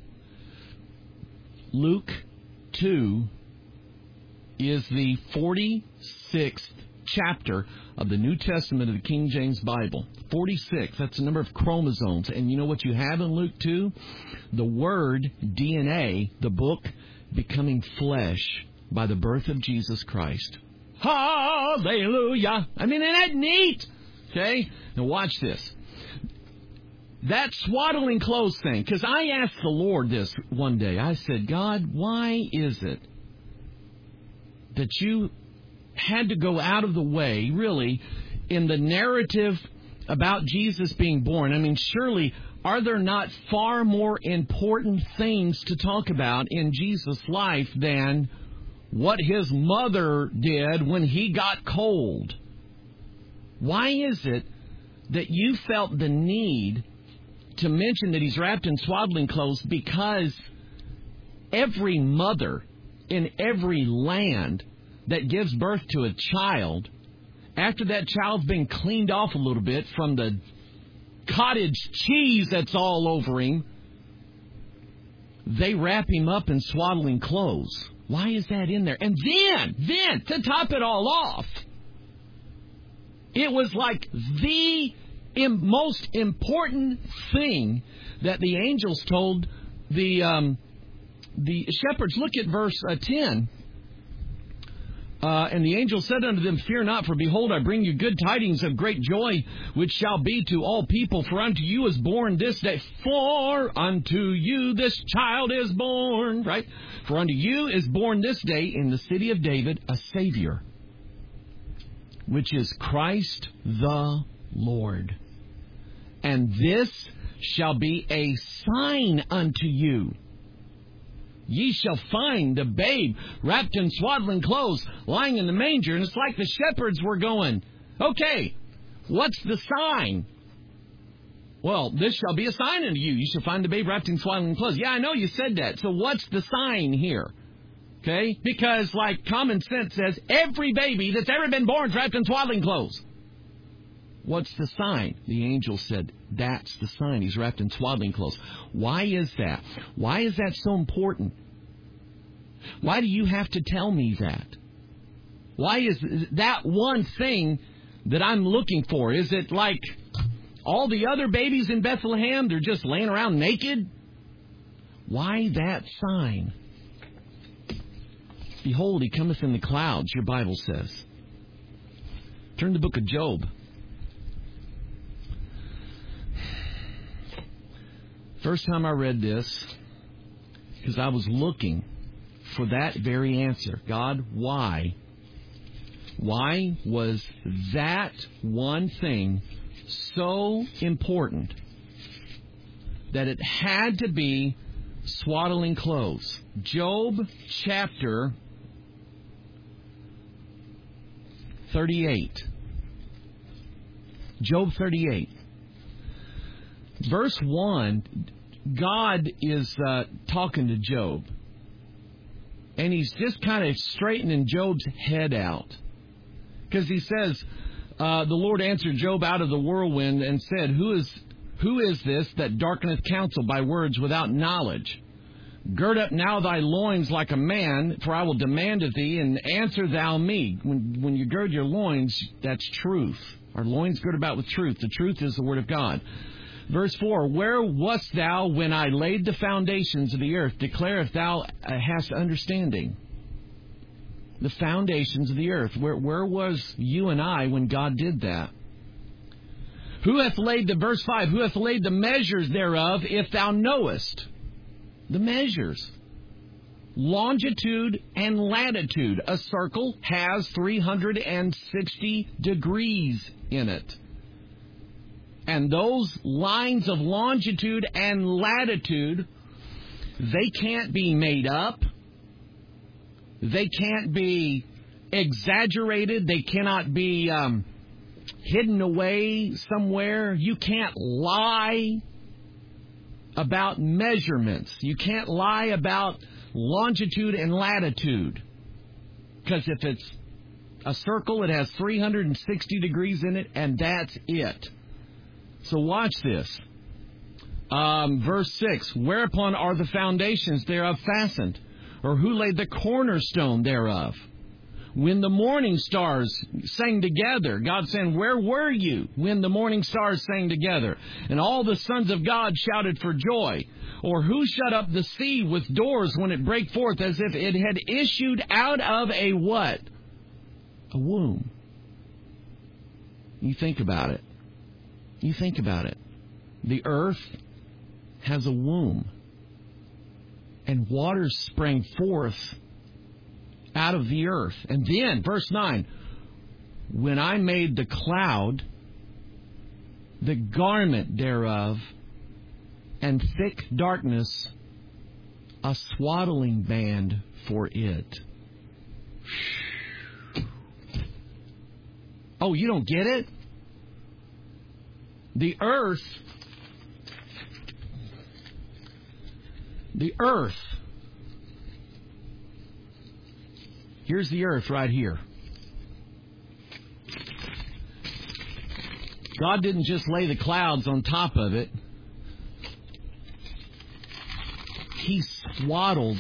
Luke two is the forty-sixth chapter of the New Testament of the King James Bible. forty-six, that's the number of chromosomes. And you know what you have in Luke two? The word D N A, the book, becoming flesh by the birth of Jesus Christ. Hallelujah! I mean, isn't that neat? Okay? Now watch this. That swaddling clothes thing, because I asked the Lord this one day. I said, God, why is it that you had to go out of the way, really, in the narrative about Jesus being born? I mean, surely, are there not far more important things to talk about in Jesus' life than what his mother did when he got cold? Why is it that you felt the need to mention that he's wrapped in swaddling clothes? Because every mother in every land that gives birth to a child, after that child's been cleaned off a little bit from the cottage cheese that's all over him, they wrap him up in swaddling clothes. Why is that in there? And then, then, to top it all off, it was like the im- most important thing that the angels told the um, the shepherds. Look at verse uh, ten. Uh, and the angel said unto them, Fear not, for behold, I bring you good tidings of great joy, which shall be to all people. For unto you is born this day, for unto you this child is born, right? For unto you is born this day in the city of David a Savior, which is Christ the Lord. And this shall be a sign unto you. Ye shall find the babe wrapped in swaddling clothes, lying in the manger. And it's like the shepherds were going, okay, what's the sign? Well, this shall be a sign unto you. You shall find the babe wrapped in swaddling clothes. Yeah, I know you said that. So what's the sign here? Okay? Because, like common sense says, every baby that's ever been born is wrapped in swaddling clothes. What's the sign? The angel said, that's the sign. He's wrapped in swaddling clothes. Why is that? Why is that so important? Why do you have to tell me that? Why is that one thing that I'm looking for? Is it like all the other babies in Bethlehem, they're just laying around naked? Why that sign? Behold, he cometh in the clouds, your Bible says. Turn to the book of Job. First time I read this, because I was looking for that very answer. God, why? Why was that one thing so important that it had to be swaddling clothes? Job chapter thirty-eight. Job thirty-eight. Verse one, God is uh, talking to Job. And he's just kind of straightening Job's head out. Because he says, uh, the Lord answered Job out of the whirlwind and said, Who is who is this that darkeneth counsel by words without knowledge? Gird up now thy loins like a man, for I will demand of thee, and answer thou me. When, when you gird your loins, that's truth. Our loins girt about with truth. The truth is the Word of God. Verse four, where wast thou when I laid the foundations of the earth? Declare if thou hast understanding. The foundations of the earth. Where, where was you and I when God did that? Who hath laid the, verse five, who hath laid the measures thereof, if thou knowest? The measures. Longitude and latitude. A circle has three hundred sixty degrees in it. And those lines of longitude and latitude, they can't be made up. They can't be exaggerated. They cannot be um, hidden away somewhere. You can't lie about measurements. You can't lie about longitude and latitude. Because if it's a circle, it has three hundred sixty degrees in it, and that's it. So watch this. Um, verse six, whereupon are the foundations thereof fastened? Or who laid the cornerstone thereof? When the morning stars sang together, God saying, where were you when the morning stars sang together? And all the sons of God shouted for joy. Or who shut up the sea with doors when it brake forth, as if it had issued out of a what? A womb. You think about it. You think about it. The earth has a womb. And waters sprang forth out of the earth. And then, verse nine, when I made the cloud, the garment thereof, and thick darkness, a swaddling band for it. Oh, you don't get it? The earth, the earth, here's the earth right here. God didn't just lay the clouds on top of it. He swaddled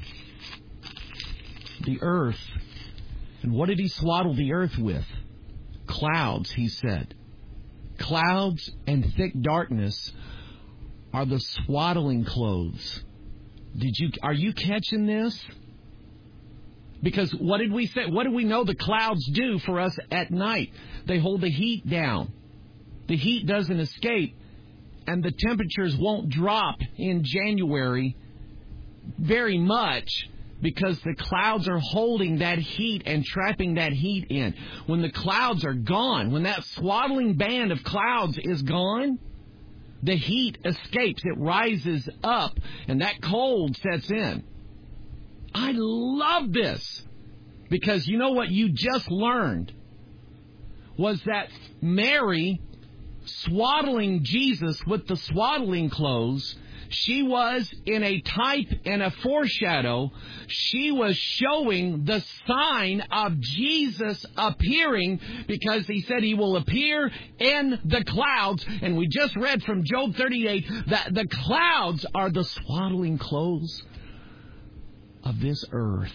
the earth. And what did he swaddle the earth with? Clouds, he said. Clouds and thick darkness are the swaddling clothes. Did you? Are you catching this? Because what did we say? What do we know the clouds do for us at night? They hold the heat down. The heat doesn't escape, and the temperatures won't drop in January very much, because the clouds are holding that heat and trapping that heat in. When the clouds are gone, when that swaddling band of clouds is gone, the heat escapes. It rises up, and that cold sets in. I love this, because you know what you just learned was that Mary swaddling Jesus with the swaddling clothes, she was in a type and a foreshadow. She was showing the sign of Jesus appearing, because he said he will appear in the clouds. And we just read from Job thirty-eight that the clouds are the swaddling clothes of this earth.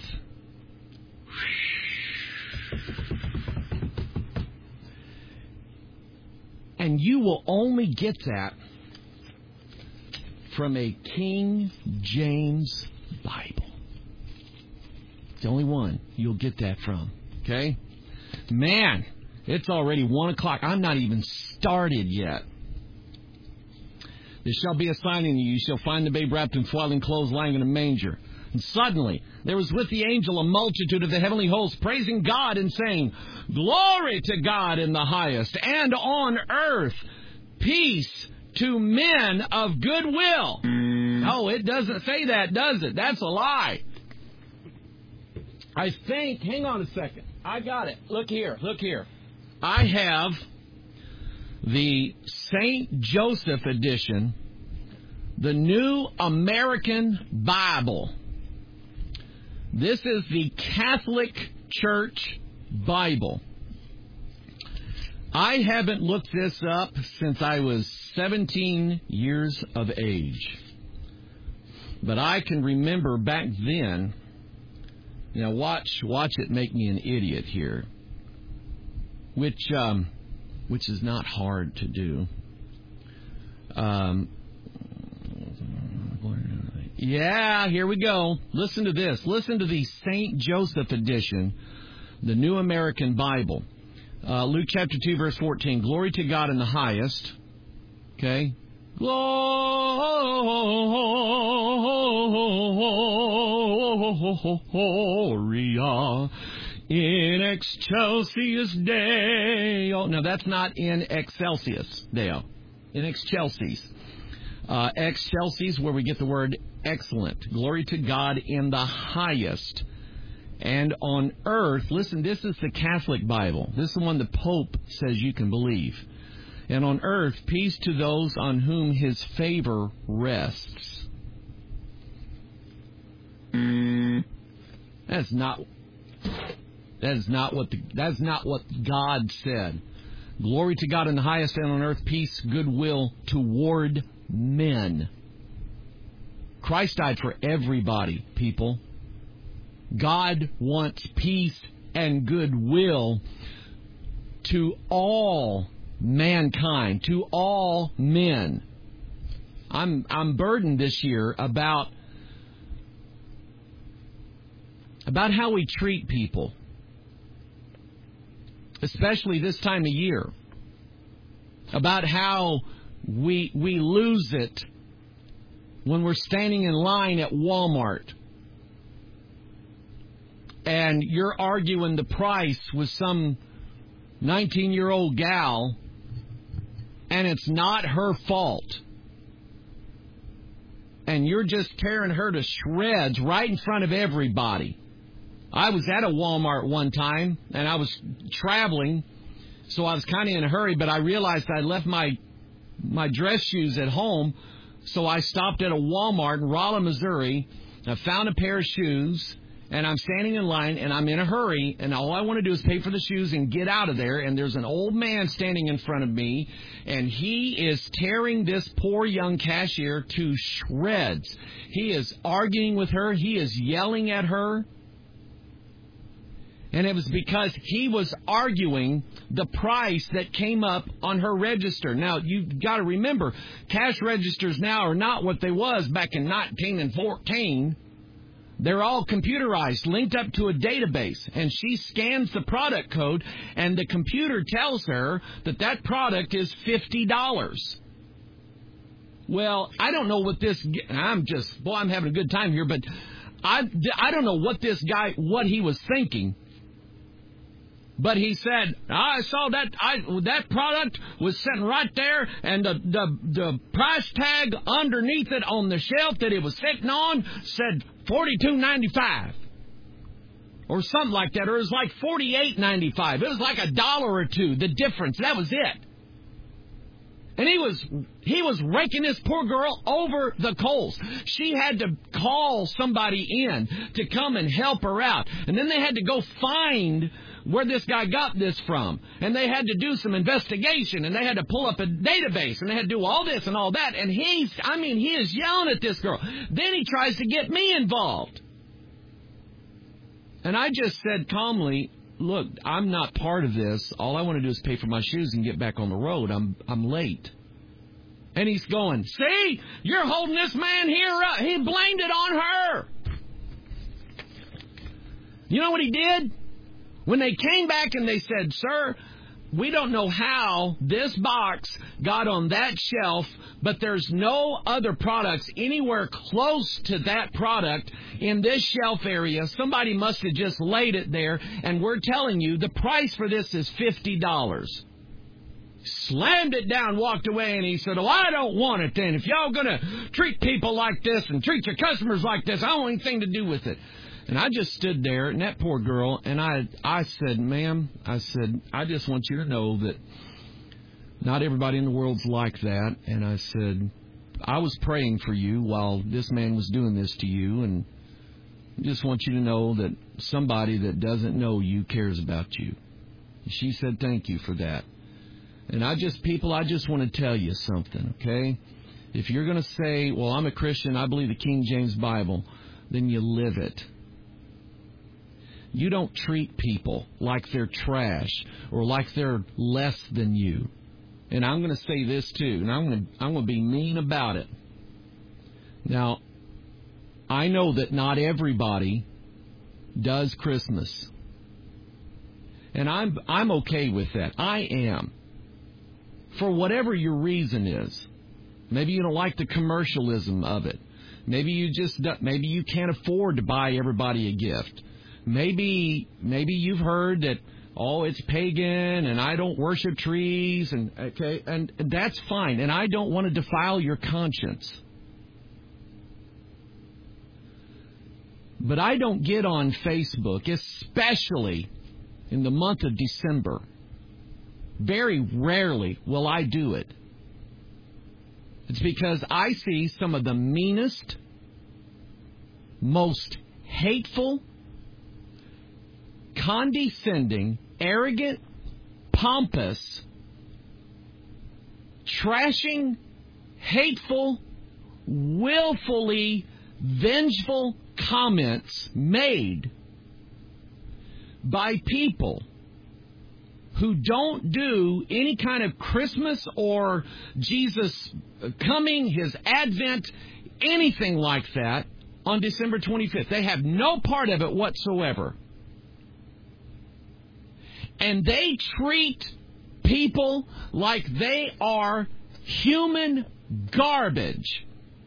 And you will only get that from a King James Bible. It's the only one you'll get that from. Okay? Man, it's already one o'clock. I'm not even started yet. There shall be a sign in you. You shall find the babe wrapped in swaddling clothes, lying in a manger. And suddenly there was with the angel a multitude of the heavenly hosts, praising God and saying, Glory to God in the highest, and on earth peace to men of good will. Oh, it doesn't say that, does it? That's a lie. I think, hang on a second. I got it. Look here, look here. I have the Saint Joseph edition, the New American Bible. This is the Catholic Church Bible. I haven't looked this up since I was seventeen years of age. But I can remember back then. Now watch watch it make me an idiot here. Which um, which is not hard to do. Um, yeah, here we go. Listen to this. Listen to the Saint Joseph edition, the New American Bible. Uh, Luke chapter two, verse fourteen. Glory to God in the highest. Okay. Gloria in excelsis Deo. Now, that's not in excelsis Deo. In excelsis. Uh, excelsis, where we get the word excellent. Glory to God in the highest. And on earth, listen, this is the Catholic Bible. This is the one the Pope says you can believe. And on earth, peace to those on whom his favor rests. Mm. That's not. That is not what the. That's not what God said. Glory to God in the highest, and on earth, peace, goodwill toward men. Christ died for everybody, people. God wants peace and goodwill to all mankind, to all men. I'm I'm burdened this year about about how we treat people, especially this time of year. About how we we lose it when we're standing in line at Walmart and you're arguing the price with some nineteen-year-old gal, and it's not her fault. And you're just tearing her to shreds right in front of everybody. I was at a Walmart one time, and I was traveling, so I was kind of in a hurry, but I realized I left my my dress shoes at home, so I stopped at a Walmart in Rolla, Missouri. I found a pair of shoes, and I'm standing in line, and I'm in a hurry, and all I want to do is pay for the shoes and get out of there, and there's an old man standing in front of me, and he is tearing this poor young cashier to shreds. He is arguing with her. He is yelling at her. And it was because he was arguing the price that came up on her register. Now, you've got to remember, cash registers now are not what they was back in nineteen and fourteen. They're all computerized, linked up to a database. And she scans the product code, and the computer tells her that that product is fifty dollars. Well, I don't know what this... I'm just... Boy, I'm having a good time here, but I, I don't know what this guy... what he was thinking. But he said, I saw that I, that product was sitting right there, and the, the the price tag underneath it on the shelf that it was sitting on said forty-two ninety-five, or something like that, or it was like forty-eight ninety-five. It was like a dollar or two, the difference. That was it. And he was he was raking this poor girl over the coals. She had to call somebody in to come and help her out, and then they had to go find where this guy got this from. And they had to do some investigation, and they had to pull up a database, and they had to do all this and all that. And he's, I mean, he is yelling at this girl. Then he tries to get me involved. And I just said calmly, look, I'm not part of this. All I want to do is pay for my shoes and get back on the road. I'm I'm late. And he's going, see, you're holding this man here up. He blamed it on her. You know what he did? When they came back and they said, sir, we don't know how this box got on that shelf, but there's no other products anywhere close to that product in this shelf area. Somebody must have just laid it there, and we're telling you the price for this is fifty dollars. Slammed it down, walked away, and he said, oh, I don't want it then. If y'all going to treat people like this and treat your customers like this, I don't want anything to do with it. And I just stood there, and that poor girl, and I I said, ma'am, I said, I just want you to know that not everybody in the world's like that. And I said, I was praying for you while this man was doing this to you, and I just want you to know that somebody that doesn't know you cares about you. She said, thank you for that. And I just, people, I just want to tell you something, okay? If you're going to say, well, I'm a Christian, I believe the King James Bible, then you live it. you don't treat people like they're trash or like they're less than you. And I'm going to say this too, and I'm going to I'm going to be mean about it. Now, I know that not everybody does Christmas. And I'm I'm okay with that. I am. For whatever your reason is. Maybe you don't like the commercialism of it. Maybe you just maybe you can't afford to buy everybody a gift. Maybe maybe you've heard that, oh, it's pagan and I don't worship trees, and okay, and that's fine. And I don't want to defile your conscience. But I don't get on Facebook, especially in the month of December. Very rarely will I do it. It's because I see some of the meanest, most hateful, condescending, arrogant, pompous, trashing, hateful, willfully vengeful comments made by people who don't do any kind of Christmas or Jesus coming, His Advent, anything like that on December twenty-fifth. They have no part of it whatsoever. And they treat people like they are human garbage.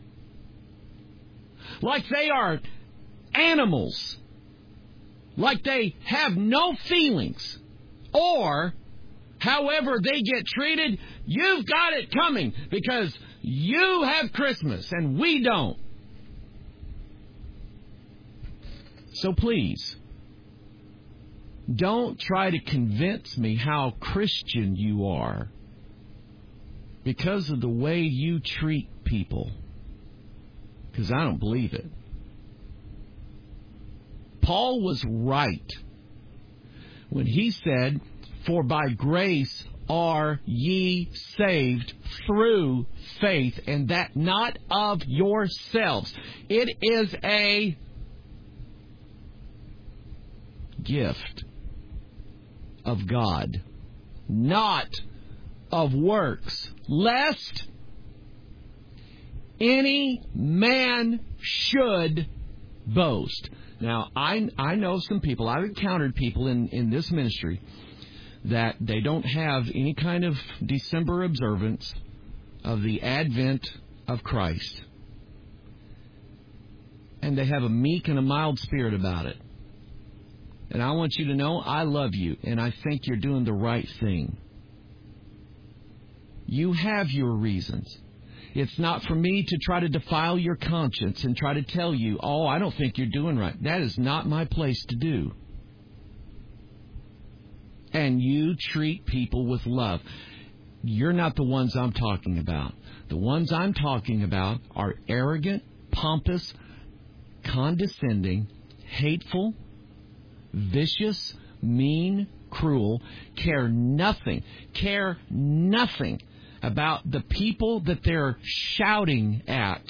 Like they are animals. Like they have no feelings. Or, however they get treated, you've got it coming because you have Christmas and we don't. So please, don't try to convince me how Christian you are because of the way you treat people. Because I don't believe it. Paul was right when he said, "For by grace are ye saved through faith, and that not of yourselves. It is a gift of God, not of works, lest any man should boast." Now, I I know some people, I've encountered people in, in this ministry that they don't have any kind of December observance of the advent of Christ. And they have a meek and a mild spirit about it. And I want you to know I love you, and I think you're doing the right thing. You have your reasons. It's not for me to try to defile your conscience and try to tell you, oh, I don't think you're doing right. That is not my place to do. And you treat people with love. You're not the ones I'm talking about. The ones I'm talking about are arrogant, pompous, condescending, hateful, vicious, mean, cruel, care nothing, care nothing about the people that they're shouting at,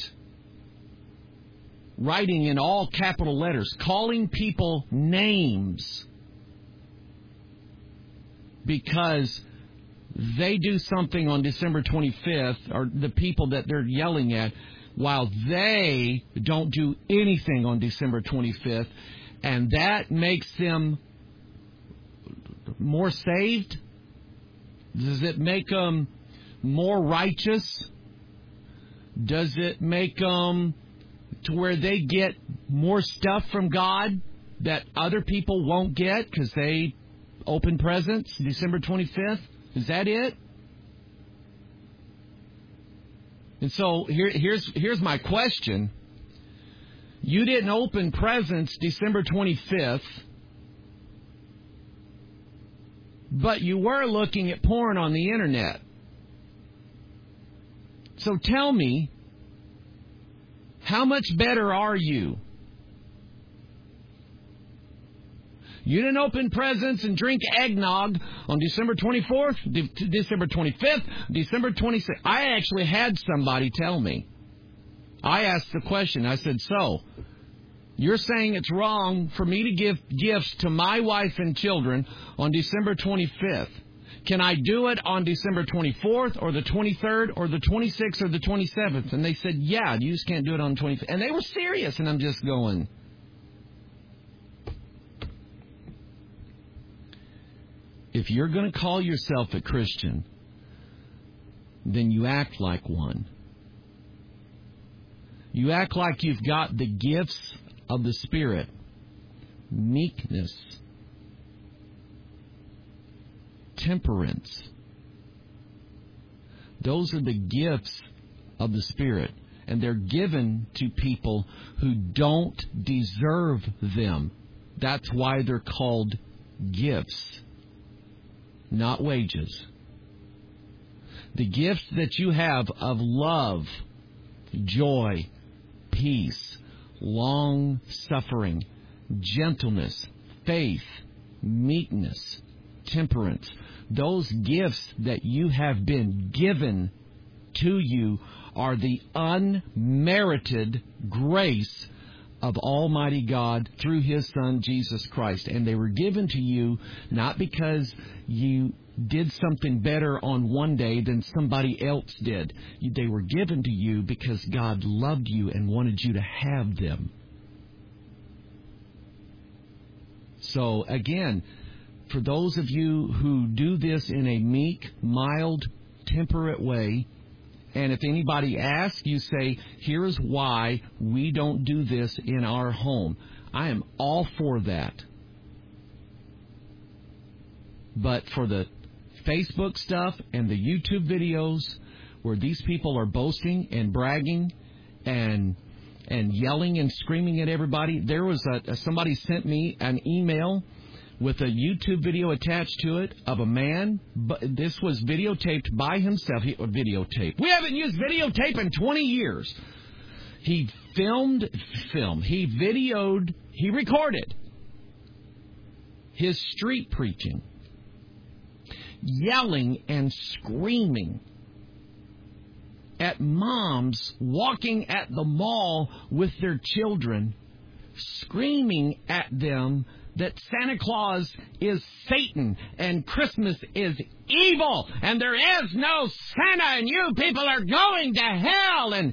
writing in all capital letters, calling people names because they do something on December twenty-fifth, or the people that they're yelling at, while they don't do anything on December twenty-fifth, and that makes them more saved? Does it make them more righteous? Does it make them to where they get more stuff from God that other people won't get because they open presents December twenty-fifth? Is that it? And so here, here's here's my question. You didn't open presents December twenty-fifth, but you were looking at porn on the internet. So tell me, how much better are you? You didn't open presents and drink eggnog on December twenty-fourth, De- December twenty-fifth, December twenty-sixth. I actually had somebody tell me. I asked the question. I said, so, You're saying it's wrong for me to give gifts to my wife and children on December twenty-fifth. Can I do it on December twenty-fourth or the twenty-third or the twenty-sixth or the twenty-seventh? And they said, yeah, you just can't do it on the twenty-fifth. And they were serious, and I'm just going, if you're going to call yourself a Christian, then you act like one. You act like you've got the gifts of the Spirit. Meekness. Temperance. Those are the gifts of the Spirit. And they're given to people who don't deserve them. That's why they're called gifts, not wages. The gifts that you have of love, joy, peace, long-suffering, gentleness, faith, meekness, temperance. Those gifts that you have been given to you are the unmerited grace of Almighty God through His Son, Jesus Christ. And they were given to you not because you did something better on one day than somebody else did. They were given to you because God loved you and wanted you to have them. So again, for those of you who do this in a meek, mild, temperate way, and if anybody asks, you say, here's why we don't do this in our home. I am all for that. But for the Facebook stuff and the YouTube videos where these people are boasting and bragging and and yelling and screaming at everybody, there was a somebody sent me an email with a YouTube video attached to it of a man. But this was videotaped by himself. He, or videotape. We haven't used videotape in twenty years. He filmed, film. He videoed, he recorded his street preaching, yelling and screaming at moms walking at the mall with their children, screaming at them that Santa Claus is Satan and Christmas is evil and there is no Santa and you people are going to hell. And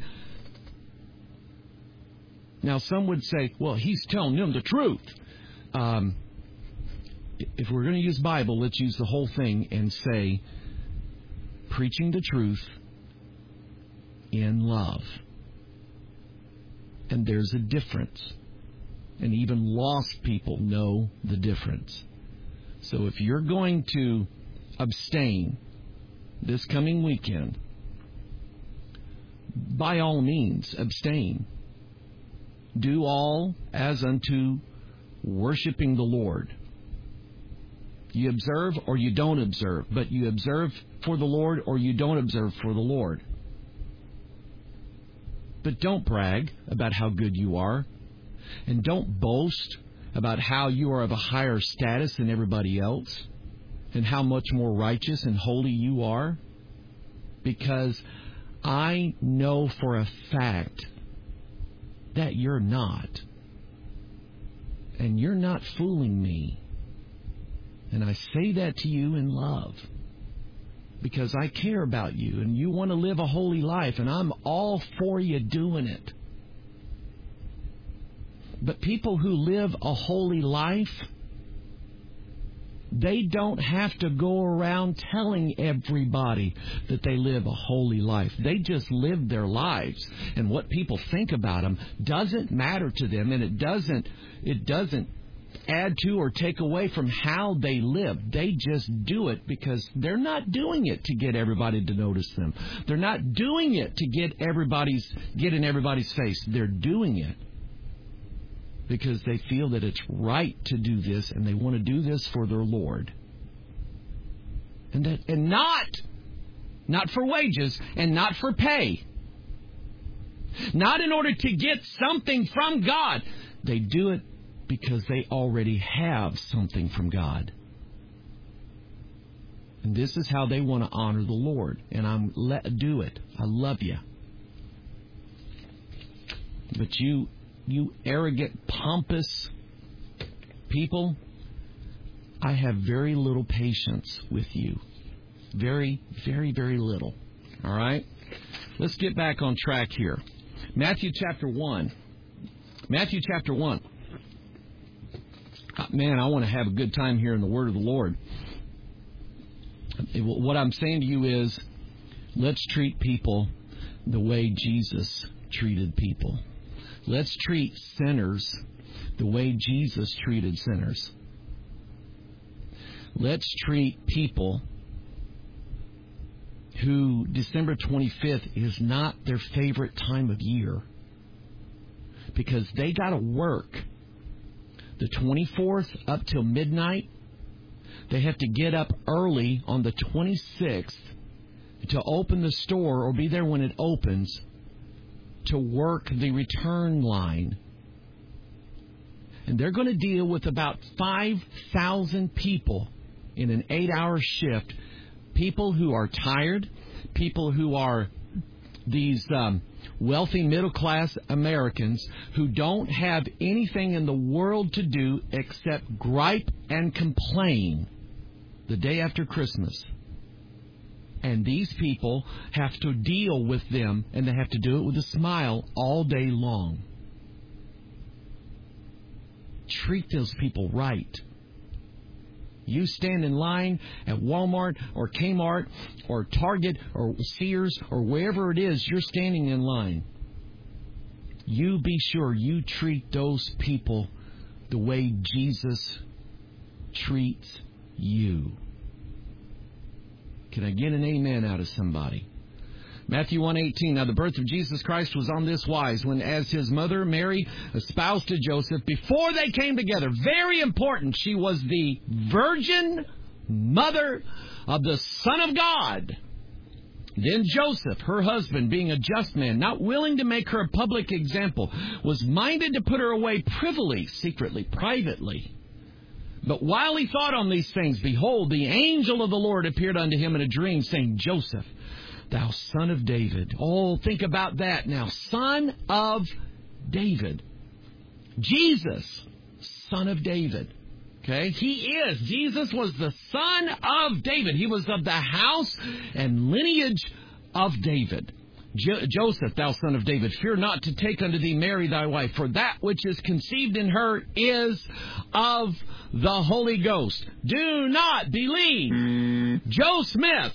now some would say, well, he's telling them the truth. Um, if we're going to use Bible, let's use the whole thing and say, preaching the truth in love. And there's a difference. And even lost people know the difference. So if you're going to abstain this coming weekend, by all means, abstain. Do all as unto worshiping the Lord. You observe or you don't observe, but you observe for the Lord or you don't observe for the Lord. But don't brag about how good you are. And don't boast about how you are of a higher status than everybody else and how much more righteous and holy you are. Because I know for a fact that you're not. And you're not fooling me. And I say that to you in love. Because I care about you and you want to live a holy life. And I'm all for you doing it. But people who live a holy life, they don't have to go around telling everybody that they live a holy life. They just live their lives. And what people think about them doesn't matter to them. And it doesn't, it doesn't add to or take away from how they live. They just do it because they're not doing it to get everybody to notice them. They're not doing it to get everybody's, get in everybody's face. They're doing it because they feel that it's right to do this and they want to do this for their Lord. And that, and not, not for wages and not for pay. Not in order to get something from God. They do it because they already have something from God. And this is how they want to honor the Lord. And I'm let do it. I love you. But you you arrogant, pompous people, I have very little patience with you. Very, very, very little. All right? Let's get back on track here. Matthew chapter one. Matthew chapter one. Man, I want to have a good time here in the Word of the Lord. What I'm saying to you is, let's treat people the way Jesus treated people. Let's treat sinners the way Jesus treated sinners. Let's treat people who December twenty-fifth is not their favorite time of year because they got to work the twenty-fourth up till midnight. They have to get up early on the twenty-sixth to open the store or be there when it opens to work the return line. And they're going to deal with about five thousand people in an eight-hour shift. People who are tired, people who are these um, wealthy middle-class Americans who don't have anything in the world to do except gripe and complain the day after Christmas. And these people have to deal with them, and they have to do it with a smile all day long. Treat those people right. You stand in line at Walmart or Kmart or Target or Sears or wherever it is you're standing in line. You be sure you treat those people the way Jesus treats you. Can I get an amen out of somebody? Matthew one eighteen. Now the birth of Jesus Christ was on this wise, when as his mother Mary espoused to Joseph, before they came together, very important, she was the virgin mother of the Son of God. Then Joseph, her husband, being a just man, not willing to make her a public example, was minded to put her away privily, secretly, privately. But while he thought on these things, behold, the angel of the Lord appeared unto him in a dream, saying, Joseph, thou son of David. Oh, think about that now. Son of David. Jesus, son of David. Okay? He is. Jesus was the son of David. He was of the house and lineage of David. Jo- Joseph, thou son of David, fear not to take unto thee Mary thy wife, for that which is conceived in her is of the Holy Ghost. Do not believe Joe Smith,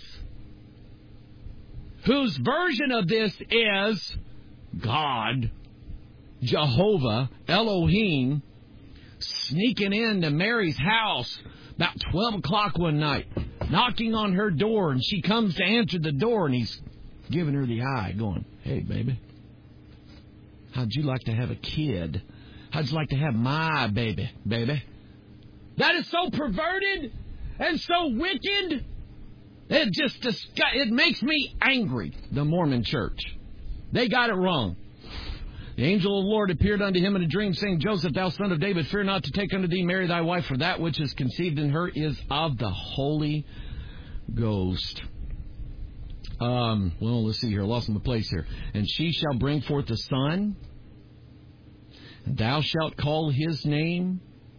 whose version of this is God, Jehovah, Elohim, sneaking into Mary's house about twelve o'clock one night, knocking on her door, and she comes to answer the door, and he's giving her the eye, going, hey, baby, how'd you like to have a kid? How'd you like to have my baby, baby? That is so perverted and so wicked. It just, it makes me angry, the Mormon church. They got it wrong. The angel of the Lord appeared unto him in a dream, saying, Joseph, thou son of David, fear not to take unto thee Mary thy wife, for that which is conceived in her is of the Holy Ghost. Um, well, let's see here. I lost my place here. And she shall bring forth a son, and thou shalt call his name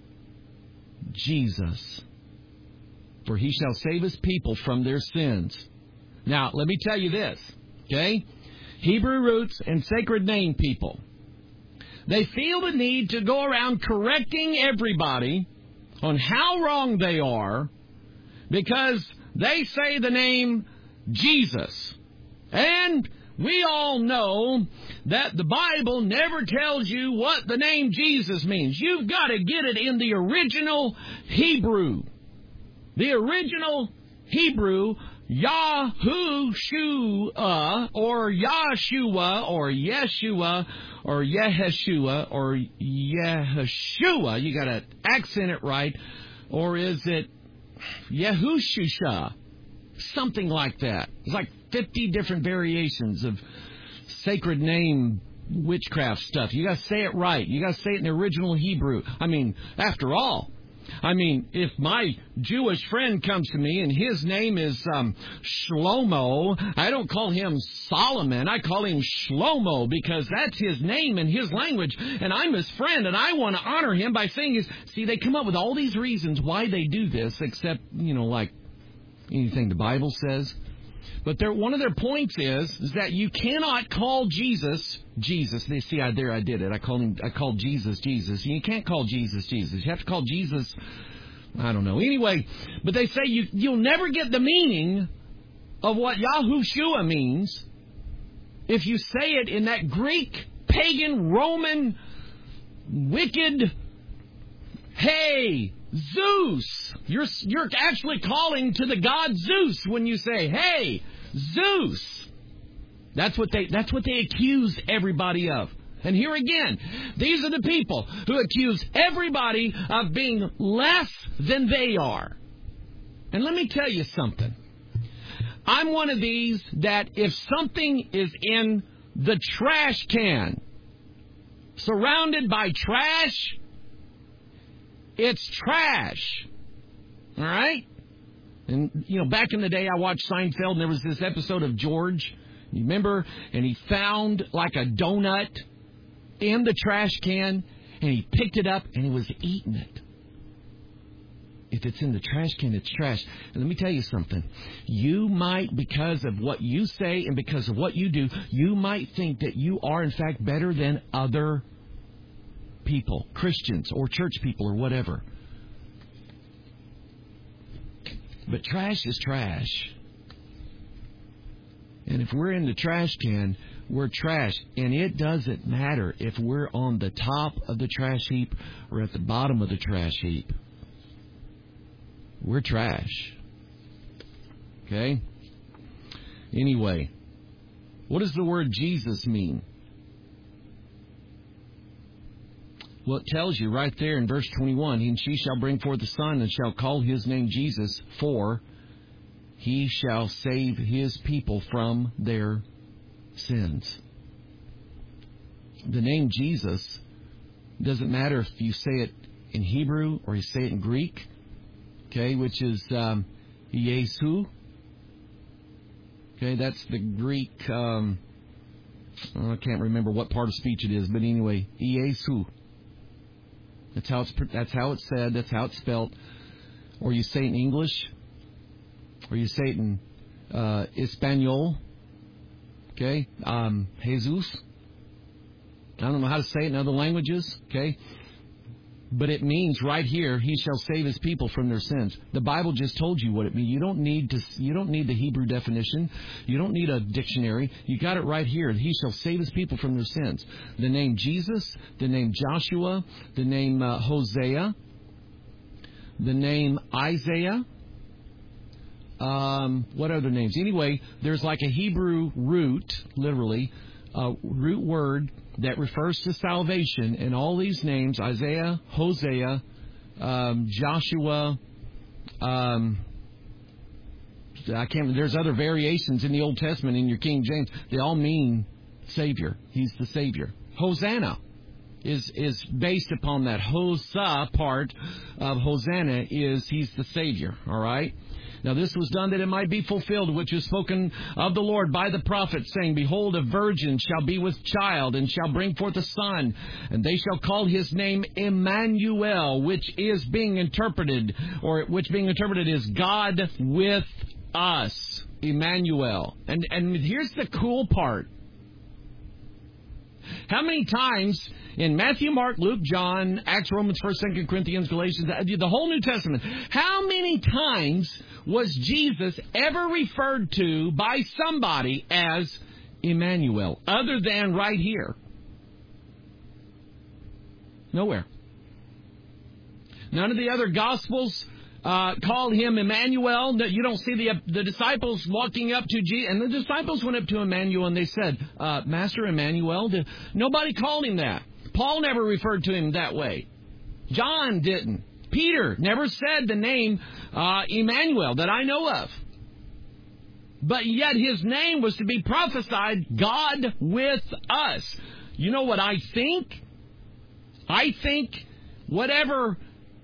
Jesus, for he shall save his people from their sins. Now, let me tell you this, okay? Hebrew roots and sacred name people, they feel the need to go around correcting everybody on how wrong they are because they say the name Jesus. And we all know that the Bible never tells you what the name Jesus means. You've got to get it in the original Hebrew. The original Hebrew, Yahushua, or Yahshua, or Yeshua, or Yeheshua, or Yeheshua. You got to accent it right. Or is it Yehushua? Something like that. It's like fifty different variations of sacred name witchcraft stuff. You got to say it right. You got to say it in the original Hebrew. I mean, after all, I mean, if my Jewish friend comes to me and his name is um, Shlomo, I don't call him Solomon. I call him Shlomo because that's his name in his language, and I'm his friend, and I want to honor him by saying his... See, they come up with all these reasons why they do this, except, you know, like anything the Bible says. But their, one of their points is, is that you cannot call Jesus Jesus. They see, I, there I did it. I called him. I called Jesus Jesus. You can't call Jesus Jesus. You have to call Jesus. I don't know. Anyway, but they say you you'll never get the meaning of what Yahushua means if you say it in that Greek, pagan, Roman, wicked. Hey, Zeus. You're you're actually calling to the god Zeus when you say, "Hey, Zeus." That's what they that's what they accuse everybody of. And here again, these are the people who accuse everybody of being less than they are. And let me tell you something. I'm one of these that if something is in the trash can, surrounded by trash, it's trash. All right? And, you know, back in the day, I watched Seinfeld, and there was this episode of George. You remember? And he found like a donut in the trash can, and he picked it up, and he was eating it. If it's in the trash can, it's trash. And let me tell you something. You might, because of what you say and because of what you do, you might think that you are, in fact, better than other people, Christians or church people or whatever. But trash is trash. And if we're in the trash can, we're trash. And it doesn't matter if we're on the top of the trash heap or at the bottom of the trash heap. We're trash. Okay? Anyway, what does the word Jesus mean? Well, it tells you right there in verse twenty-one, and she shall bring forth a son and shall call his name Jesus, for he shall save his people from their sins. The name Jesus doesn't matter if you say it in Hebrew or you say it in Greek, okay, which is um, Yesu. Okay, that's the Greek, um, I can't remember what part of speech it is, but anyway, Yesu. That's how it's that's how it's said. That's how it's spelled. Or you say it in English, or you say it in uh, Espanol. Okay, um, Jesus. I don't know how to say it in other languages. Okay, but it means right here, he shall save his people from their sins. The Bible just told you what it means. You don't need to. You don't need the Hebrew definition. You don't need a dictionary. You got it right here. He shall save his people from their sins. The name Jesus, the name Joshua, the name uh, Hosea, the name Isaiah. Um, what other names? Anyway, there's like a Hebrew root, literally, a root word that refers to salvation, and all these names, Isaiah, Hosea, um, Joshua, um, I can't, there's other variations in the Old Testament in your King James. They all mean Savior. He's the Savior. Hosanna is is based upon that. Hosa part of Hosanna is he's the Savior. All right? Now this was done that it might be fulfilled, which is spoken of the Lord by the prophet, saying, Behold, a virgin shall be with child, and shall bring forth a son, and they shall call his name Emmanuel, which is being interpreted, or which being interpreted is God with us. Emmanuel. And and here's the cool part. How many times in Matthew, Mark, Luke, John, Acts, Romans, First, Second Corinthians, Galatians, the whole New Testament, how many times was Jesus ever referred to by somebody as Emmanuel, other than right here? Nowhere. None of the other Gospels uh, called him Emmanuel. You don't see the the disciples walking up to Jesus. And the disciples went up to Emmanuel and they said, uh, Master Emmanuel. Nobody called him that. Paul never referred to him that way. John didn't. Peter never said the name uh, Emmanuel that I know of. But yet his name was to be prophesied, God with us. You know what I think? I think whatever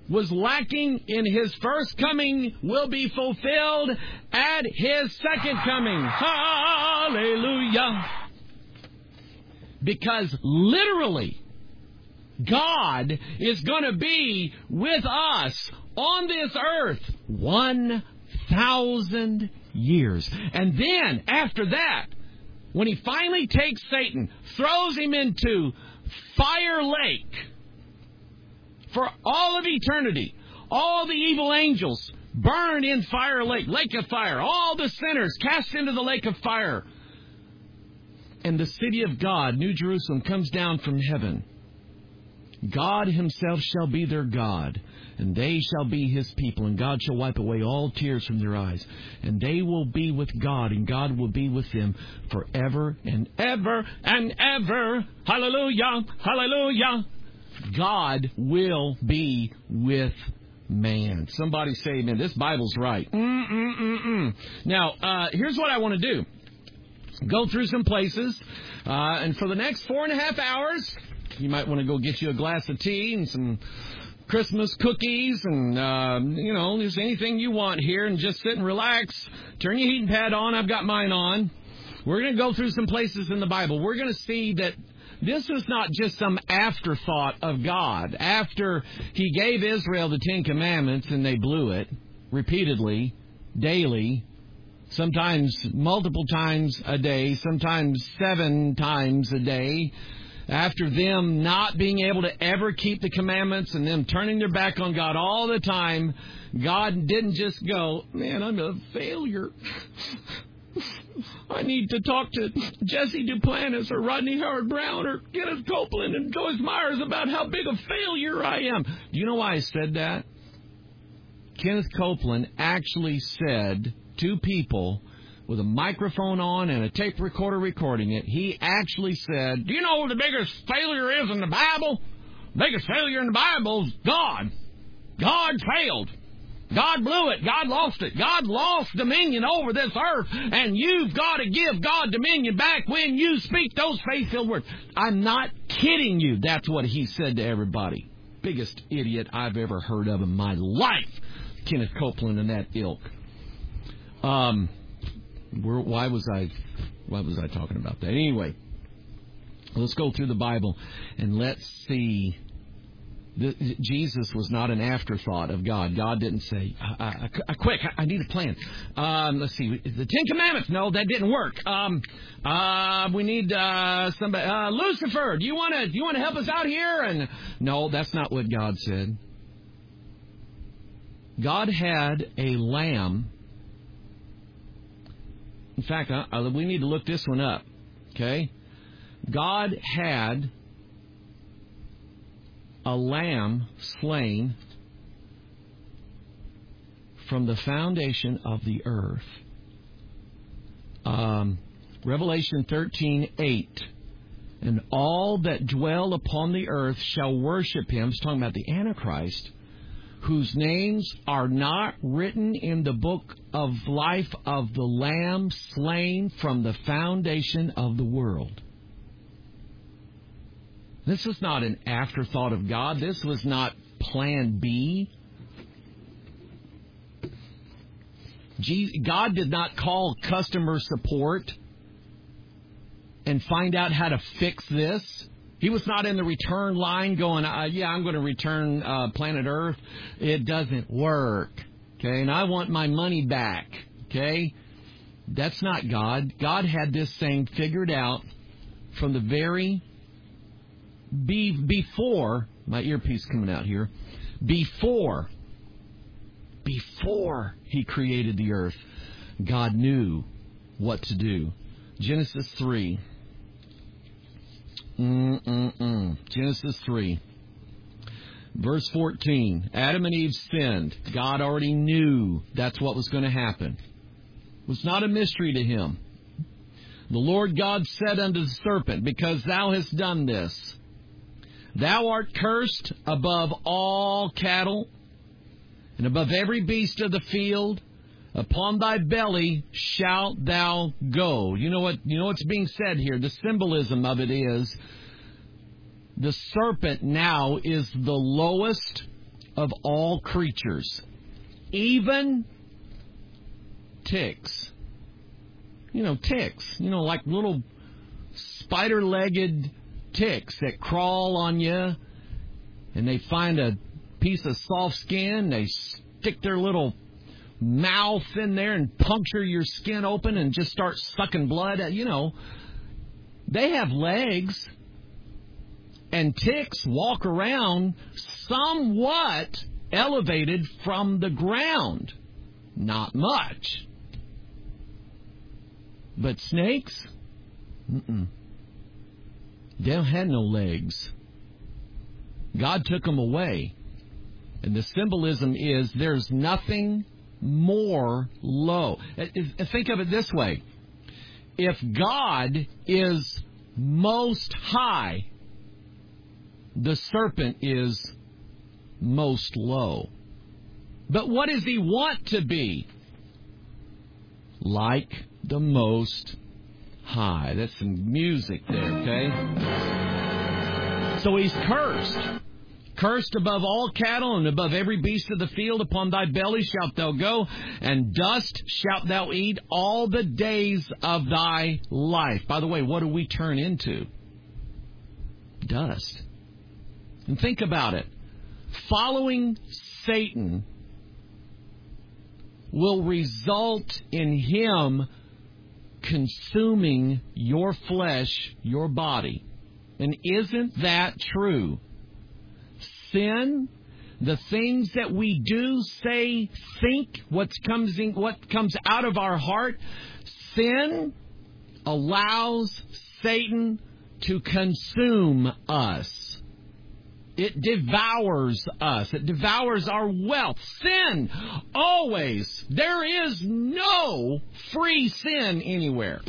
was lacking in His first coming will be fulfilled at His second coming. Hallelujah. Because literally, God is going to be with us on this earth one thousand years. And then, after that, when He finally takes Satan, throws him into fire lake for all of eternity, all the evil angels burned in fire lake, lake of fire, all the sinners cast into the lake of fire. And the city of God, New Jerusalem, comes down from heaven. God Himself shall be their God, and they shall be His people, and God shall wipe away all tears from their eyes. And they will be with God, and God will be with them forever and ever and ever. Hallelujah, hallelujah. God will be with man. Somebody say amen. This Bible's right. Mm-mm-mm-mm. Now, uh, here's what I want to do. Go through some places, uh, and for the next four and a half hours, you might want to go get you a glass of tea and some Christmas cookies and, uh, you know, just anything you want here, and just sit and relax. Turn your heating pad on. I've got mine on. We're going to go through some places in the Bible. We're going to see that this is not just some afterthought of God. After He gave Israel the Ten Commandments and they blew it repeatedly, daily, sometimes multiple times a day, sometimes seven times a day. After them not being able to ever keep the commandments and them turning their back on God all the time, God didn't just go, man, I'm a failure. I need to talk to Jesse Duplantis or Rodney Howard-Browne or Kenneth Copeland and Joyce Myers about how big a failure I am. Do you know why I said that? Kenneth Copeland actually said to people with a microphone on and a tape recorder recording it, he actually said, do you know what the biggest failure is in the Bible? The biggest failure in the Bible is God. God failed. God blew it. God lost it. God lost dominion over this earth, and you've got to give God dominion back when you speak those faith-filled words. I'm not kidding you. That's what he said to everybody. Biggest idiot I've ever heard of in my life. Kenneth Copeland and that ilk. Um, where, why was I, why was I talking about that? Anyway, let's go through the Bible and let's see. The, Jesus was not an afterthought of God. God didn't say, uh, uh, uh, quick, I, I need a plan. Um, let's see, the Ten Commandments. No, that didn't work. Um, uh, we need uh, somebody. Uh, Lucifer, do you want to do you want to help us out here? And no, that's not what God said. God had a lamb. In fact, uh, uh, we need to look this one up. Okay, God had a lamb slain from the foundation of the earth. Um, Revelation thirteen eight. And all that dwell upon the earth shall worship him. It's talking about the Antichrist, whose names are not written in the book of life of the Lamb slain from the foundation of the world. This was not an afterthought of God. This was not plan B. God did not call customer support and find out how to fix this. He was not in the return line going, uh, yeah, I'm going to return uh, planet Earth. It doesn't work. Okay, and I want my money back. Okay, that's not God. God had this thing figured out from the very Be, before, my earpiece coming out here, before, before he created the earth, God knew what to do. Genesis three. Mm-mm-mm. Genesis three. Verse fourteen. Adam and Eve sinned. God already knew that's what was going to happen. It was not a mystery to him. The Lord God said unto the serpent, because thou hast done this, thou art cursed above all cattle, and above every beast of the field. Upon thy belly shalt thou go. You know what? You know what's being said here. The symbolism of it is the serpent now is the lowest of all creatures, even ticks. You know, ticks. You know, like little spider-legged ticks that crawl on you, and they find a piece of soft skin. They stick their little mouth in there and puncture your skin open and just start sucking blood. You know, they have legs, and ticks walk around somewhat elevated from the ground. Not much. But snakes? Mm-mm. They don't have no legs. God took them away. And the symbolism is there's nothing more low. Think of it this way. If God is most high, the serpent is most low. But what does he want to be? Like the Most High. That's some music there, okay? So he's cursed. Cursed above all cattle and above every beast of the field. Upon thy belly shalt thou go, and dust shalt thou eat all the days of thy life. By the way, what do we turn into? Dust. And think about it. Following Satan will result in him consuming your flesh, your body. And isn't that true? Sin, the things that we do, say, think, what comes in, what comes out of our heart, sin allows Satan to consume us. It devours us. It devours our wealth. Sin, always. There is no free sin anywhere.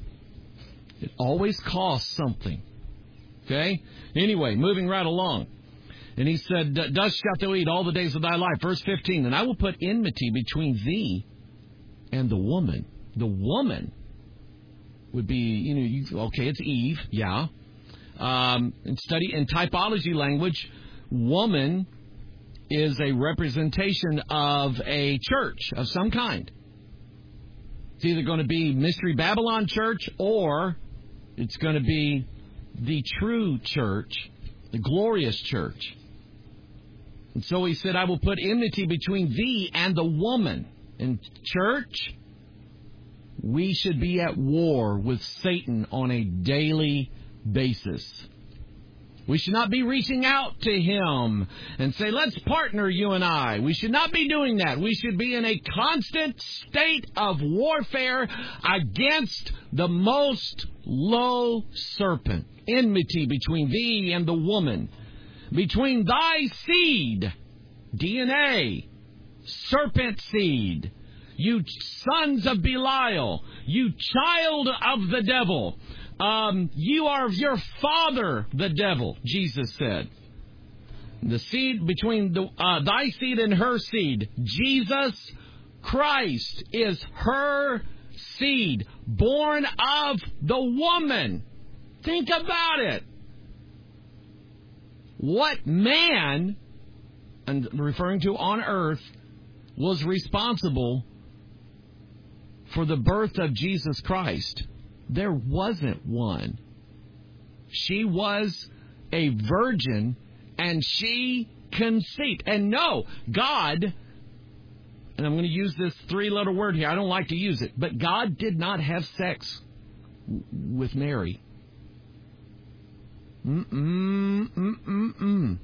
It always costs something. Okay? Anyway, moving right along. And he said, dust shalt thou eat all the days of thy life. Verse fifteen, and I will put enmity between thee and the woman. The woman would be, you know, you, okay, it's Eve, yeah. Um, in study in typology language, woman is a representation of a church of some kind. It's either going to be Mystery Babylon Church, or it's going to be the true church, the glorious church. And so he said, I will put enmity between thee and the woman. In church, we should be at war with Satan on a daily basis. We should not be reaching out to him and say, let's partner, you and I. We should not be doing that. We should be in a constant state of warfare against the most low serpent. Enmity between thee and the woman, between thy seed, D N A, serpent seed, you sons of Belial, you child of the devil. Um, you are of your father, the devil, Jesus said. The seed between the, uh, thy seed and her seed. Jesus Christ is her seed, born of the woman. Think about it. What man, and referring to on earth, was responsible for the birth of Jesus Christ? There wasn't one. She was a virgin, and she conceived. And no, God, and I'm going to use this three-letter word here. I don't like to use it, but God did not have sex with Mary. Mm-mm, mm-mm-mm.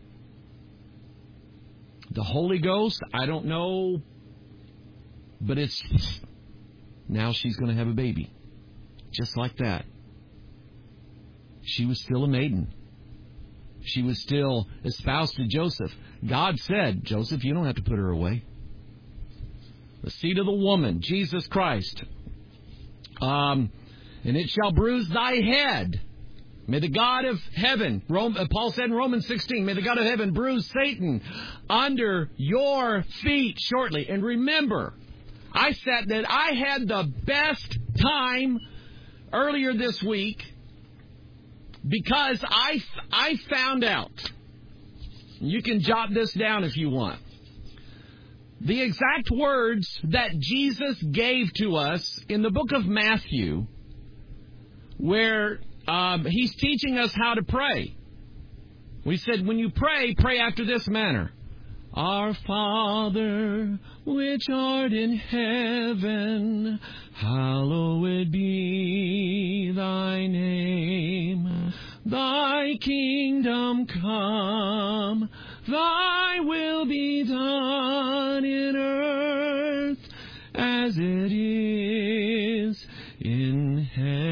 The Holy Ghost, I don't know, but it's, now she's going to have a baby. Just like that. She was still a maiden. She was still espoused to Joseph. God said, Joseph, you don't have to put her away. The seed of the woman, Jesus Christ. Um, and it shall bruise thy head. May the God of heaven, Rome, Paul said in Romans sixteen, may the God of heaven bruise Satan under your feet shortly. And remember, I said that I had the best time earlier this week because I, I found out You can jot this down if you want. The exact words that Jesus gave to us in the book of Matthew, where um, he's teaching us how to pray. We said, when you pray, pray after this manner. Our Father, which art in heaven, hallowed be thy name. Thy kingdom come, thy will be done in earth as it is in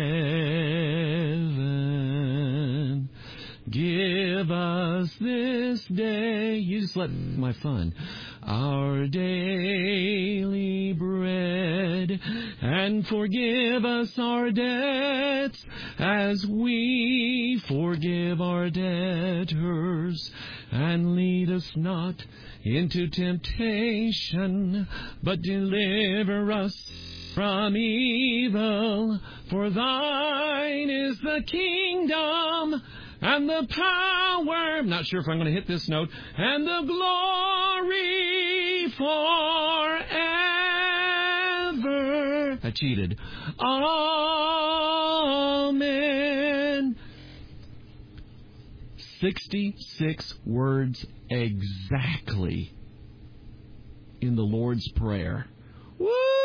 heaven. Give us this day, you just let my fun, our daily bread, and forgive us our debts as we forgive our debtors. And lead us not into temptation, but deliver us from evil. For thine is the kingdom and the power, I'm not sure if I'm going to hit this note, and the glory forever. I cheated. Amen. sixty-six words exactly in the Lord's Prayer. Woo!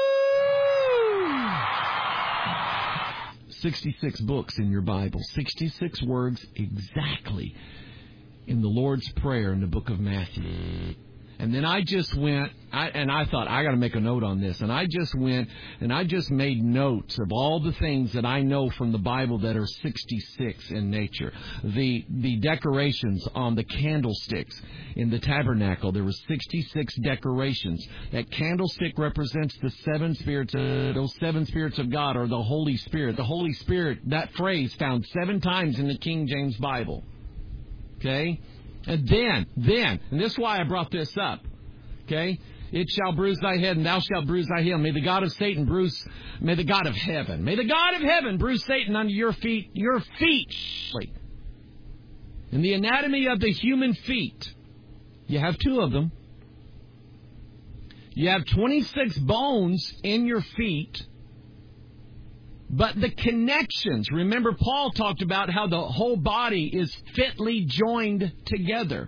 sixty-six books in your Bible. sixty-six words exactly in the Lord's Prayer in the book of Matthew. And then I just went, I, and I thought, I got to make a note on this. And I just went, and I just made notes of all the things that I know from the Bible that are sixty-six in nature. The the decorations on the candlesticks in the tabernacle, there were sixty-six decorations. That candlestick represents the seven spirits. Uh, those seven spirits of God are the Holy Spirit. The Holy Spirit, that phrase found seven times in the King James Bible. Okay? And then, then, and this is why I brought this up, okay? It shall bruise thy head, and thou shalt bruise thy heel. May the God of Satan bruise, may the God of heaven, may the God of heaven bruise Satan under your feet, your feet. In the anatomy of the human feet, you have two of them. You have twenty-six bones in your feet. But the connections, remember Paul talked about how the whole body is fitly joined together.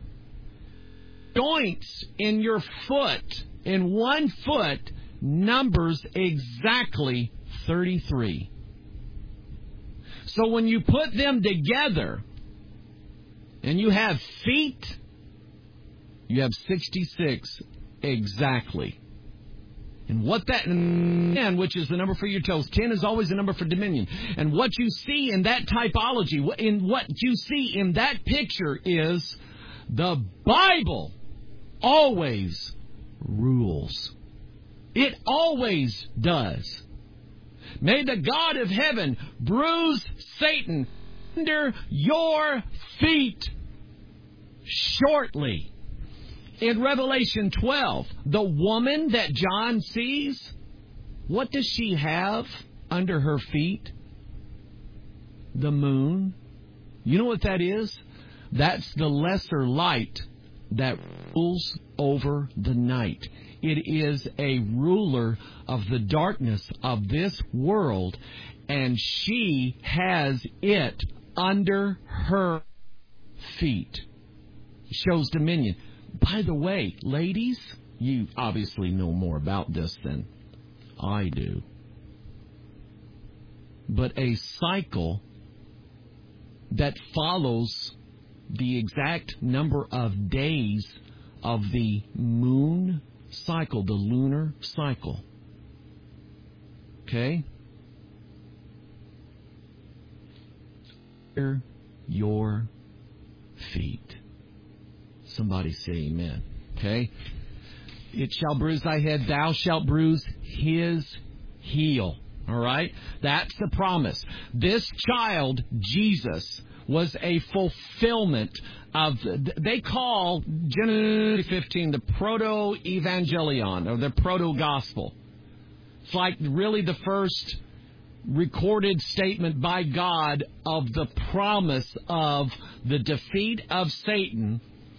Joints in your foot, in one foot, numbers exactly thirty-three. So when you put them together and you have feet, you have sixty-six exactly. And what that, ten, which is the number for your toes, ten is always the number for dominion. And what you see in that typology, in what you see in that picture is the Bible always rules. It always does. May the God of heaven bruise Satan under your feet shortly. In Revelation twelve, the woman that John sees, what does she have under her feet? The moon. You know what that is? That's the lesser light that rules over the night. It is a ruler of the darkness of this world, and she has it under her feet. Shows dominion. By the way, ladies, you obviously know more about this than I do. But a cycle that follows the exact number of days of the moon cycle, the lunar cycle. Okay? Under your feet. Somebody say amen. Okay? It shall bruise thy head, thou shalt bruise his heel. All right? That's the promise. This child, Jesus, was a fulfillment of, they call Genesis fifteen the proto-evangelion, or the proto-gospel. It's like really the first recorded statement by God of the promise of the defeat of Satan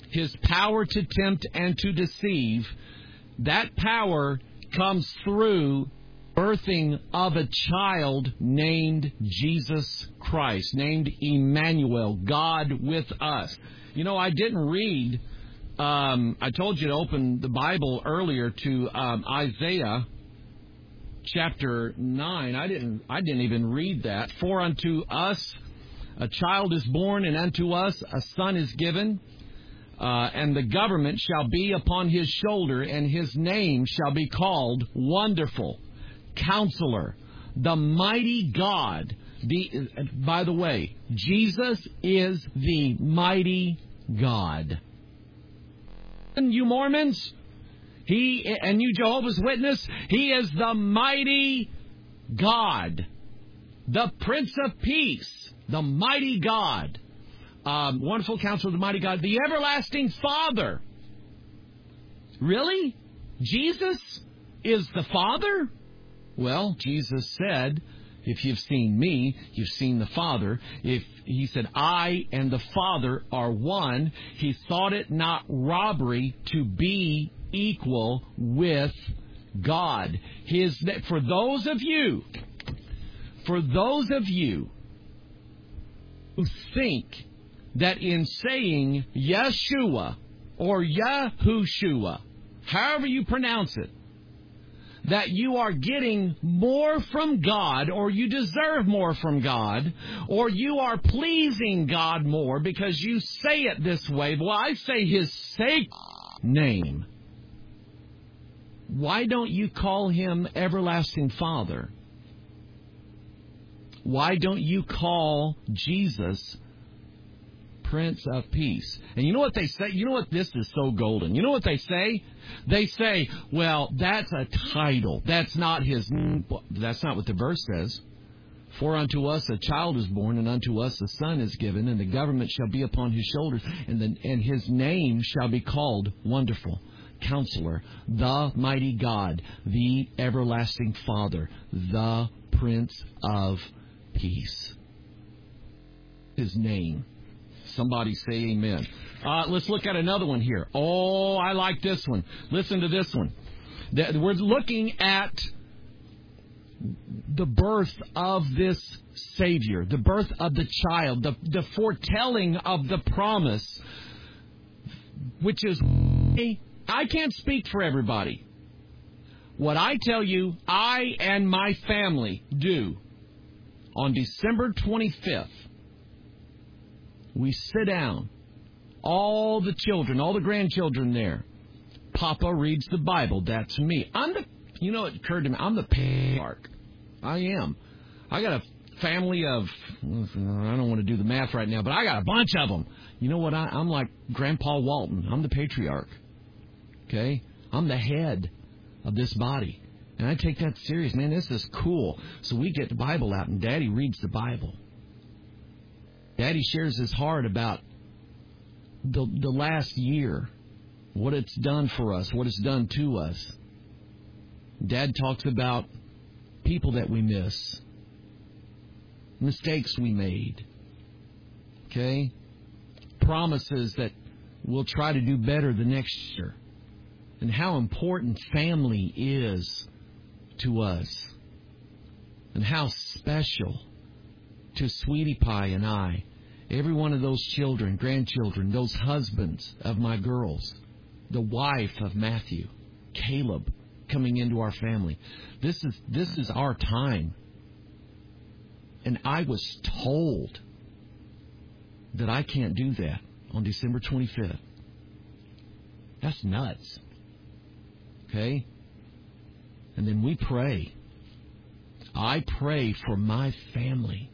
his power to tempt and to deceive, that power comes through birthing of a child named Jesus Christ, named Emmanuel, God with us. You know, I didn't read, um, I told you to open the Bible earlier to um, Isaiah chapter nine. I didn't, I didn't even read that. For unto us a child is born, and unto us a son is given. Uh, and the government shall be upon his shoulder, and his name shall be called Wonderful, Counselor, the Mighty God. The, by the way, Jesus is the Mighty God. And you Mormons, he and you Jehovah's Witness, he is the Mighty God, the Prince of Peace, the Mighty God. Um, wonderful Counselor, the Mighty God, the Everlasting Father. Really? Jesus is the Father? Well, Jesus said, if you've seen me, you've seen the Father. If he said, I and the Father are one, he thought it not robbery to be equal with God. His, for those of you, for those of you who think that in saying Yeshua or Yahushua, however you pronounce it, that you are getting more from God, or you deserve more from God, or you are pleasing God more because you say it this way. Well, I say his sacred name. Why don't you call him Everlasting Father? Why don't you call Jesus Prince of Peace? And you know what they say? You know what? This is so golden. You know what they say? They say, well, that's a title. That's not his. That's not what the verse says. For unto us a child is born, and unto us a son is given, and the government shall be upon his shoulders, and, the, and his name shall be called Wonderful, Counselor, the Mighty God, the Everlasting Father, the Prince of Peace. His name. Somebody say amen. Uh, let's look at another one here. Oh, I like this one. Listen to this one. We're looking at the birth of this Savior, the birth of the child, the, the foretelling of the promise, which is, I can't speak for everybody. What I tell you, I and my family do on December twenty-fifth, we sit down, all the children, all the grandchildren there. Papa reads the Bible. That's me. I'm the, you know, it occurred to me, I'm the patriarch. I am. I got a family of, I don't want to do the math right now, but I got a bunch of them. You know what? I, I'm like Grandpa Walton. I'm the patriarch. Okay? I'm the head of this body. And I take that serious. Man, this is cool. So we get the Bible out, and Daddy reads the Bible. Daddy shares his heart about the, the last year, what it's done for us, what it's done to us. Dad talks about people that we miss, mistakes we made, okay? Promises that we'll try to do better the next year, and how important family is to us, and how special to Sweetie Pie and I, every one of those children, grandchildren, those husbands of my girls, the wife of Matthew, Caleb, coming into our family. This is this is our time. And I was told that I can't do that on December twenty-fifth. That's nuts. Okay? And then we pray. I pray for my family.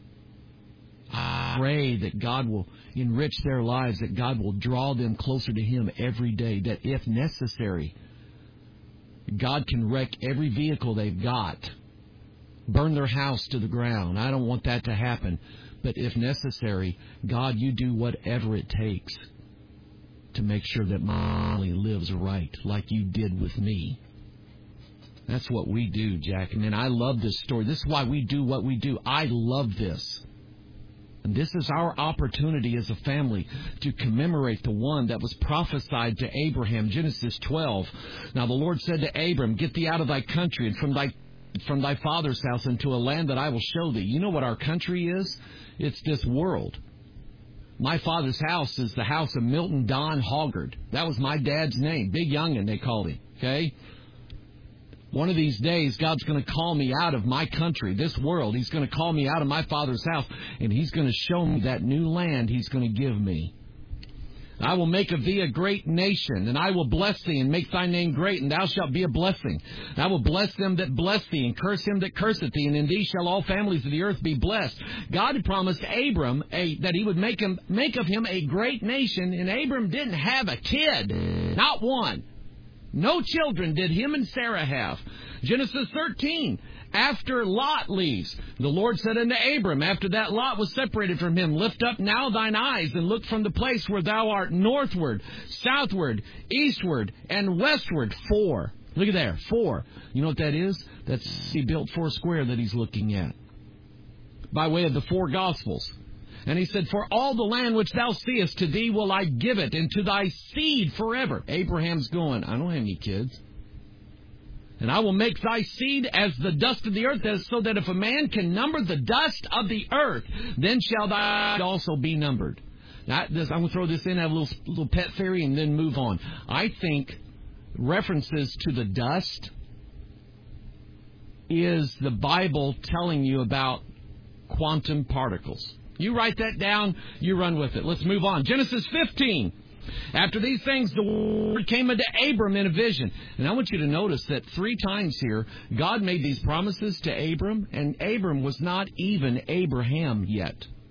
I pray that God will enrich their lives, that God will draw them closer to Him every day, that if necessary, God can wreck every vehicle they've got, burn their house to the ground. I don't want that to happen. But if necessary, God, you do whatever it takes to make sure that my family lives right like you did with me. That's what we do, Jack. And I love this story. This is why we do what we do. I love this. And this is our opportunity as a family to commemorate the one that was prophesied to Abraham, Genesis twelve. Now the Lord said to Abram, get thee out of thy country and from thy from thy father's house into a land that I will show thee. You know what our country is? It's this world. My father's house is the house of Milton Don Hoggard. That was my dad's name. Big Youngin, they called him. Okay? One of these days, God's going to call me out of my country, this world. He's going to call me out of my father's house, and He's going to show me that new land He's going to give me. I will make of thee a great nation, and I will bless thee, and make thy name great, and thou shalt be a blessing. And I will bless them that bless thee, and curse him that curseth thee, and in thee shall all families of the earth be blessed. God had promised Abram a, that He would make him make of him a great nation, and Abram didn't have a kid, not one. No children did him and Sarah have. Genesis thirteen. After Lot leaves, the Lord said unto Abram, after that Lot was separated from him, lift up now thine eyes and look from the place where thou art northward, southward, eastward, and westward. Four. Look at there. Four. You know what that is? That's He built four square that He's looking at. By way of the four Gospels. And He said, for all the land which thou seest, to thee will I give it, and to thy seed forever. Abraham's going, I don't have any kids. And I will make thy seed as the dust of the earth, so that if a man can number the dust of the earth, then shall thy seed also be numbered. Now, this, I'm going to throw this in, have a little, little pet theory, and then move on. I think references to the dust is the Bible telling you about quantum particles. You write that down, you run with it. Let's move on. Genesis fifteen. After these things, the word came unto Abram in a vision. And I want you to notice that three times here, God made these promises to Abram, and Abram was not even Abraham yet.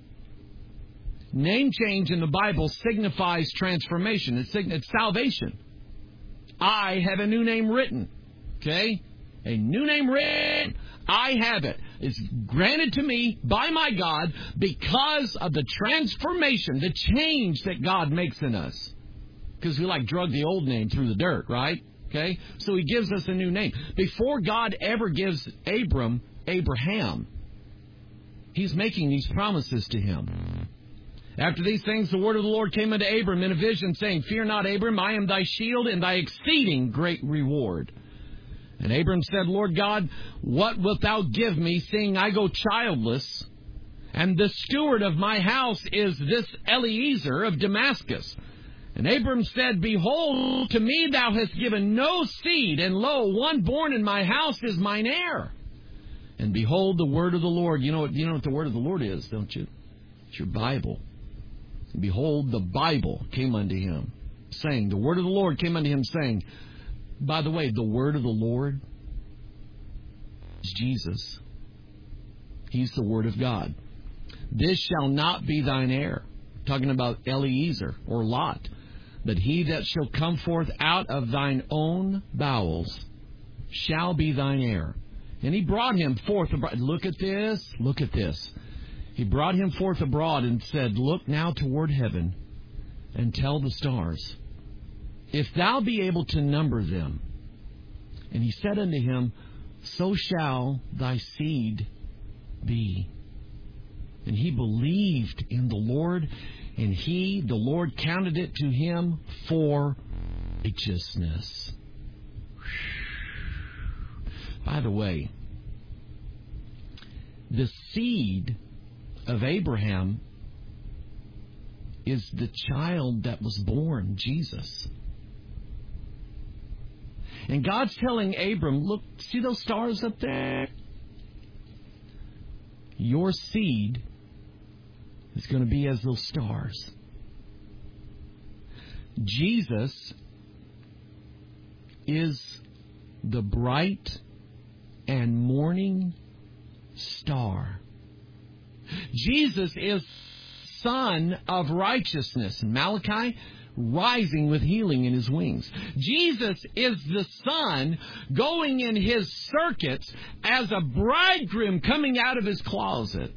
Name change in the Bible signifies transformation. It's, it's salvation. I have a new name written. Okay? A new name written. I have it. It's granted to me by my God because of the transformation, the change that God makes in us. Because we like drug the old name through the dirt, right? Okay? So He gives us a new name. Before God ever gives Abram Abraham, He's making these promises to him. After these things, the word of the Lord came unto Abram in a vision, saying, fear not, Abram, I am thy shield and thy exceeding great reward. And Abram said, Lord God, what wilt thou give me, seeing I go childless? And the steward of my house is this Eliezer of Damascus. And Abram said, behold, to me thou hast given no seed, and lo, one born in my house is mine heir. And behold, the word of the Lord. You know what, you know what the word of the Lord is, don't you? It's your Bible. And behold, the Bible came unto him, saying, the word of the Lord came unto him, saying, by the way, the word of the Lord is Jesus. He's the word of God. This shall not be thine heir. Talking about Eliezer or Lot. But he that shall come forth out of thine own bowels shall be thine heir. And he brought him forth abroad. Look at this. Look at this. He brought him forth abroad and said, look now toward heaven and tell the stars, if thou be able to number them. And he said unto him, so shall thy seed be. And he believed in the Lord, and he, the Lord, counted it to him for righteousness. By the way, the seed of Abraham is the child that was born, Jesus. And God's telling Abram, look, see those stars up there? Your seed is going to be as those stars. Jesus is the bright and morning star. Jesus is Son of righteousness. Malachi, rising with healing in his wings. Jesus is the Son going in his circuits as a bridegroom coming out of his closet.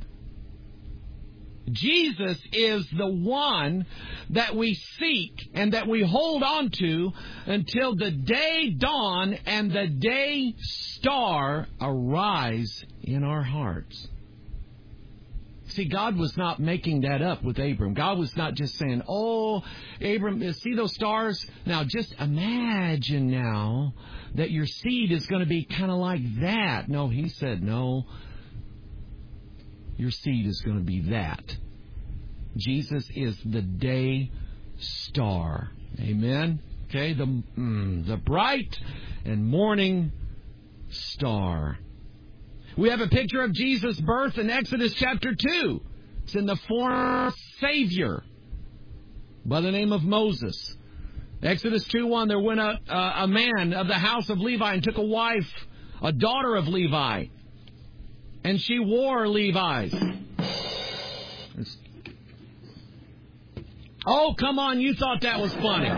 Jesus is the one that we seek and that we hold on to until the day dawn and the day star arise in our hearts. See, God was not making that up with Abram. God was not just saying, oh, Abram, see those stars? Now, just imagine now that your seed is going to be kind of like that. No, he said, no, your seed is going to be that. Jesus is the day star. Amen? Okay, the, mm, the bright and morning star. We have a picture of Jesus' birth in Exodus chapter two. It's in the form of Savior by the name of Moses. Exodus two one, there went a, uh, a man of the house of Levi and took a wife, a daughter of Levi, and she wore Levi's. It's... Oh, come on, you thought that was funny.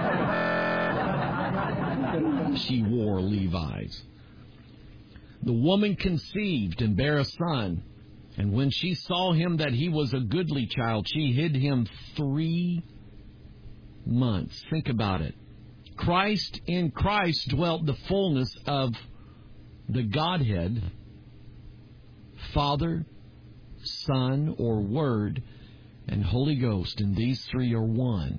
She wore Levi's. The woman conceived and bare a son, and when she saw him that he was a goodly child, she hid him three months. Think about it. Christ, in Christ dwelt the fullness of the Godhead, Father, Son, or Word, and Holy Ghost, and these three are one.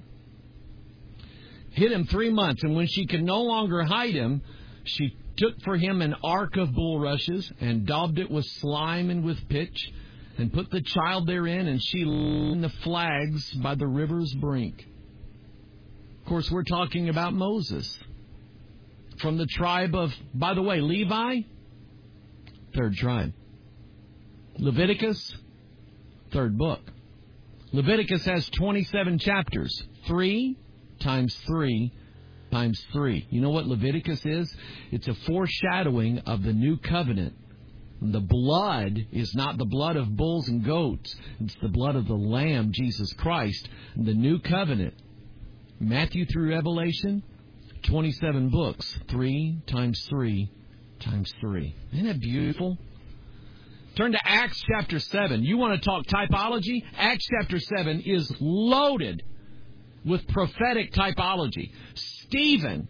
Hid him three months, and when she could no longer hide him, she took for him an ark of bulrushes and daubed it with slime and with pitch and put the child therein, and she laid in the flags by the river's brink. Of course, we're talking about Moses from the tribe of, by the way, Levi, third tribe. Leviticus, third book. Leviticus has twenty-seven chapters. Three times three times three. You know what Leviticus is? It's a foreshadowing of the new covenant. The blood is not the blood of bulls and goats. It's the blood of the Lamb, Jesus Christ. The new covenant. Matthew through Revelation, twenty-seven books. Three times three times three. Isn't that beautiful? Turn to Acts chapter seven. You want to talk typology? Acts chapter seven is loaded with prophetic typology. Stephen,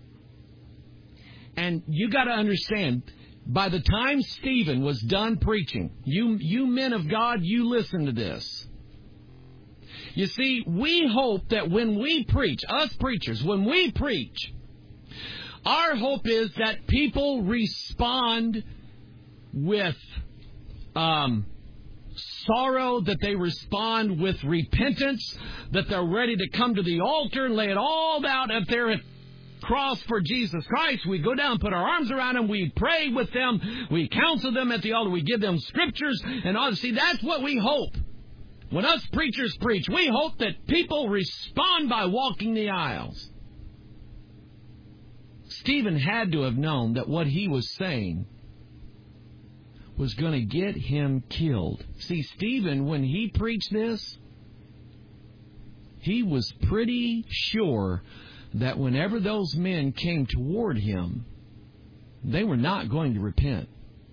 and you got to understand, by the time Stephen was done preaching, you, you men of God, you listen to this. You see, we hope that when we preach, us preachers, when we preach, our hope is that people respond with um, sorrow, that they respond with repentance, that they're ready to come to the altar and lay it all out at their cross for Jesus Christ. We go down, put our arms around them, we pray with them, we counsel them at the altar, we give them scriptures, and all. See, that's what we hope. When us preachers preach, we hope that people respond by walking the aisles. Stephen had to have known that what he was saying was going to get him killed. See, Stephen, when he preached this, he was pretty sure that whenever those men came toward him, they were not going to repent.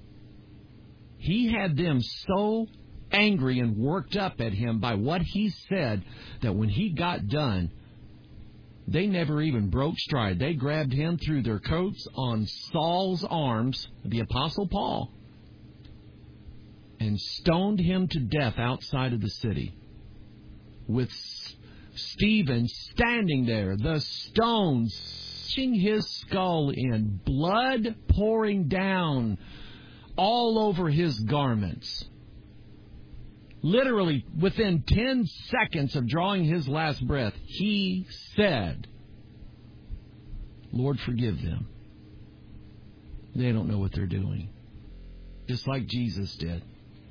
He had them so angry and worked up at him by what he said that when he got done, they never even broke stride. They grabbed him, threw their coats on Saul's arms, the Apostle Paul, and stoned him to death outside of the city, with Stephen standing there, the stones smashing his skull in, blood pouring down all over his garments. Literally, within ten seconds of drawing his last breath, he said, Lord, forgive them. They don't know what they're doing. Just like Jesus did.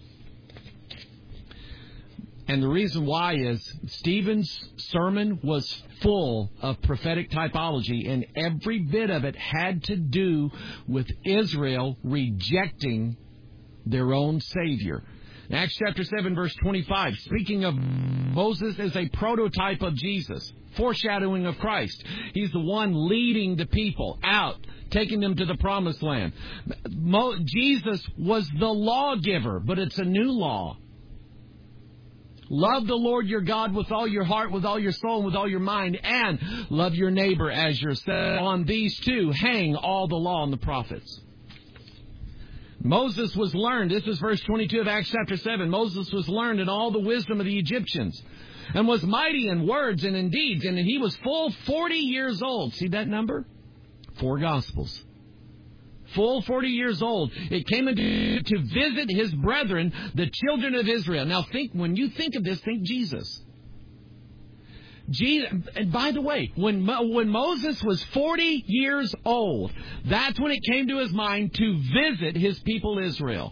And the reason why is Stephen's sermon was full of prophetic typology, and every bit of it had to do with Israel rejecting their own Savior. Acts chapter seven, verse twenty-five, speaking of Moses as a prototype of Jesus, foreshadowing of Christ. He's the one leading the people out, taking them to the promised land. Mo- Jesus was the lawgiver, but it's a new law. Love the Lord your God with all your heart, with all your soul, and with all your mind, and love your neighbor as yourself. On these two hang all the law and the prophets. Moses was learned. This is verse twenty-two of Acts chapter seven. Moses was learned in all the wisdom of the Egyptians, and was mighty in words and in deeds, and he was full forty years old. See that number? Four Gospels. Full forty years old. It came into to visit his brethren, the children of Israel. Now think, when you think of this, think Jesus. Jesus, and by the way, when when Moses was forty years old, that's when it came to his mind to visit his people Israel.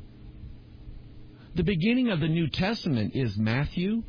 The beginning of the New Testament is Matthew,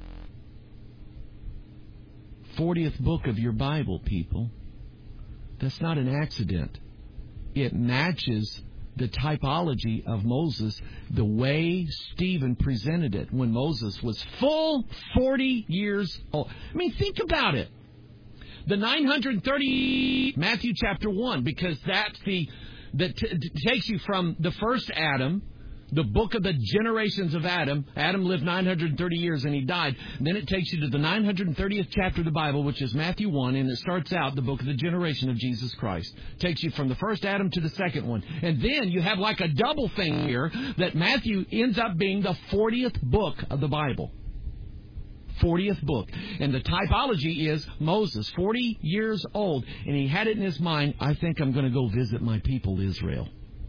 fortieth book of your Bible, people. That's not an accident. It matches the typology of Moses, the way Stephen presented it when Moses was full forty years old. I mean, think about it. The nine hundred thirty, Matthew chapter one, because that's the, that t- t- takes you from the first Adam, the book of the generations of Adam. Adam lived nine hundred thirty years and he died. And then it takes you to the nine hundred thirtieth chapter of the Bible, which is Matthew one, and it starts out the book of the generation of Jesus Christ. Takes you from the first Adam to the second one. And then you have like a double thing here that Matthew ends up being the fortieth book of the Bible. fortieth book. And the typology is Moses, forty years old, and he had it in his mind, I think I'm going to go visit my people Israel.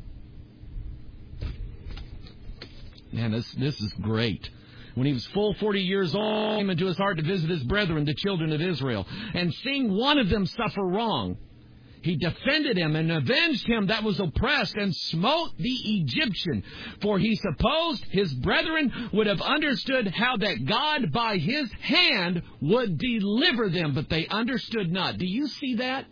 Man, this this is great. When he was full forty years old, he came into his heart to visit his brethren, the children of Israel. And seeing one of them suffer wrong, he defended him and avenged him that was oppressed and smote the Egyptian. For he supposed his brethren would have understood how that God by his hand would deliver them, but they understood not. Do you see that?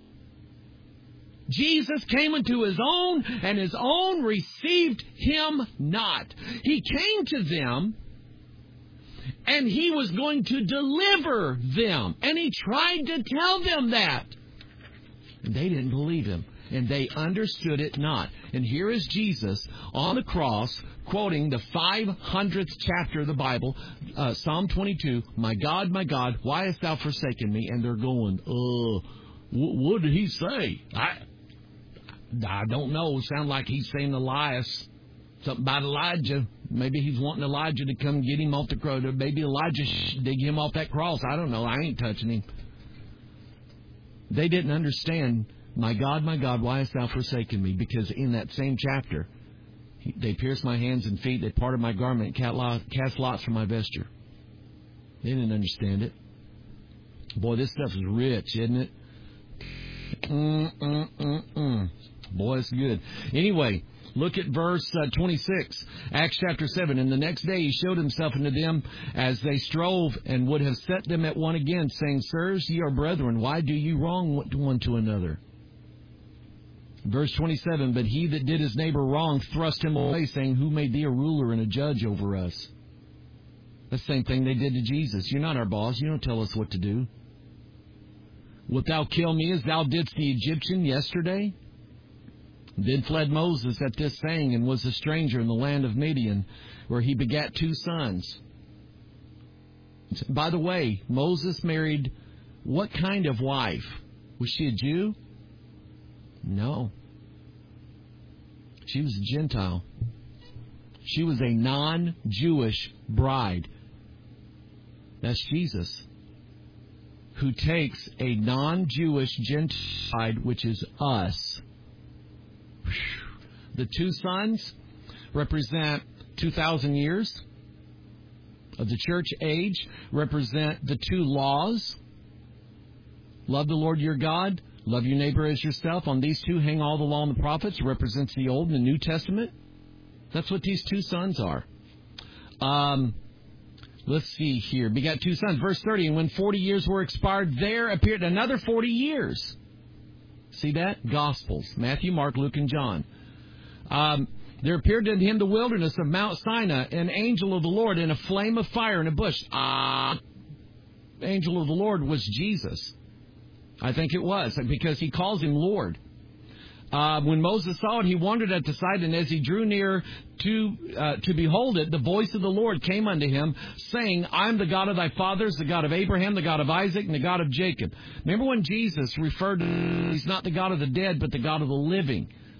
Jesus came into his own, and his own received him not. He came to them, and he was going to deliver them. And he tried to tell them that. And they didn't believe him, and they understood it not. And here is Jesus on the cross, quoting the five hundredth chapter of the Bible, uh, Psalm twenty-two, My God, my God, why hast thou forsaken me? And they're going, uh, w- what did he say? I... I don't know. Sound like he's saying Elias. Something about Elijah. Maybe he's wanting Elijah to come get him off the cross. Maybe Elijah should dig him off that cross. I don't know. I ain't touching him. They didn't understand, my God, my God, why hast thou forsaken me? Because in that same chapter, they pierced my hands and feet. They parted my garment and cast lots for my vesture. They didn't understand it. Boy, this stuff is rich, isn't it? Mm, mm, mm, mm. Boy, it's good. Anyway, look at verse uh, twenty-six, Acts chapter seven. And the next day he showed himself unto them as they strove, and would have set them at one again, saying, Sirs, ye are brethren, why do you wrong one to another? Verse twenty-seven, But he that did his neighbor wrong thrust him away, saying, Who made thee a ruler and a judge over us? The same thing they did to Jesus. You're not our boss. You don't tell us what to do. Wilt thou kill me as thou didst the Egyptian yesterday? Then fled Moses at this saying, and was a stranger in the land of Midian, where he begat two sons. By the way, Moses married what kind of wife? Was she a Jew? No. She was a Gentile. She was a non-Jewish bride. That's Jesus, who takes a non-Jewish Gentile bride, which is us. The two sons represent two thousand years of the church age, represent the two laws. Love the Lord your God, love your neighbor as yourself. On these two hang all the law and the prophets. It represents the Old and the New Testament. That's what these two sons are. Um, let's see here. Begat two sons. Verse thirty, and when forty years were expired, there appeared another forty years. See that? Gospels. Matthew, Mark, Luke, and John. Um, there appeared unto him the wilderness of Mount Sinai, an angel of the Lord in a flame of fire in a bush. Ah, angel of the Lord was Jesus. I think it was, because he calls him Lord. Uh, when Moses saw it, he wondered at the sight, and as he drew near to uh, to behold it, the voice of the Lord came unto him, saying, I am the God of thy fathers, the God of Abraham, the God of Isaac, and the God of Jacob. Remember when Jesus referred to, he's not the God of the dead, but the God of the living.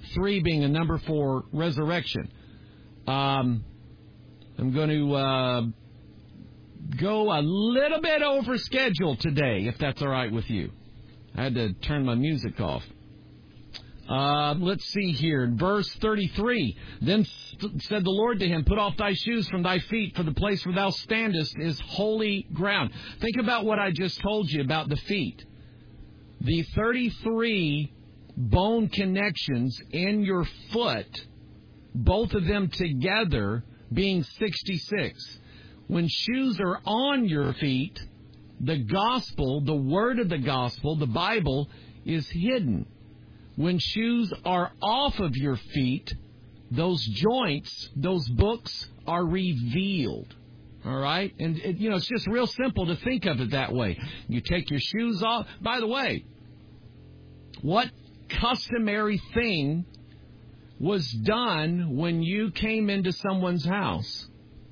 three being a number for resurrection. Um, I'm going to uh, go a little bit over schedule today, if that's all right with you. I had to turn my music off. Uh, let's see here. Verse thirty-three. Then said the Lord to him, put off thy shoes from thy feet, for the place where thou standest is holy ground. Think about what I just told you about the feet. The thirty-three bone connections in your foot, both of them together being sixty-six. When shoes are on your feet, the gospel, the word of the gospel, the Bible, is hidden. When shoes are off of your feet, those joints, those books are revealed. All right? And, it, you know, it's just real simple to think of it that way. You take your shoes off. By the way, what customary thing was done when you came into someone's house?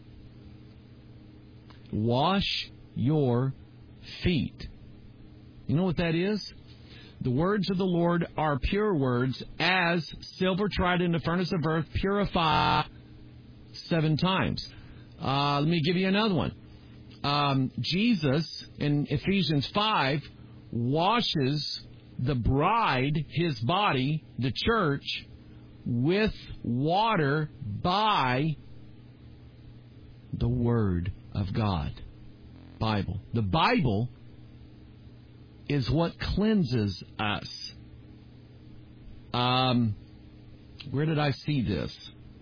Wash your feet. You know what that is? The words of the Lord are pure words, as silver tried in the furnace of earth, purify seven times. Uh, let me give you another one. Um, Jesus, in Ephesians five, washes the bride, his body, the church, with water by the Word of God. Bible. The Bible is what cleanses us. Um, where did I see this?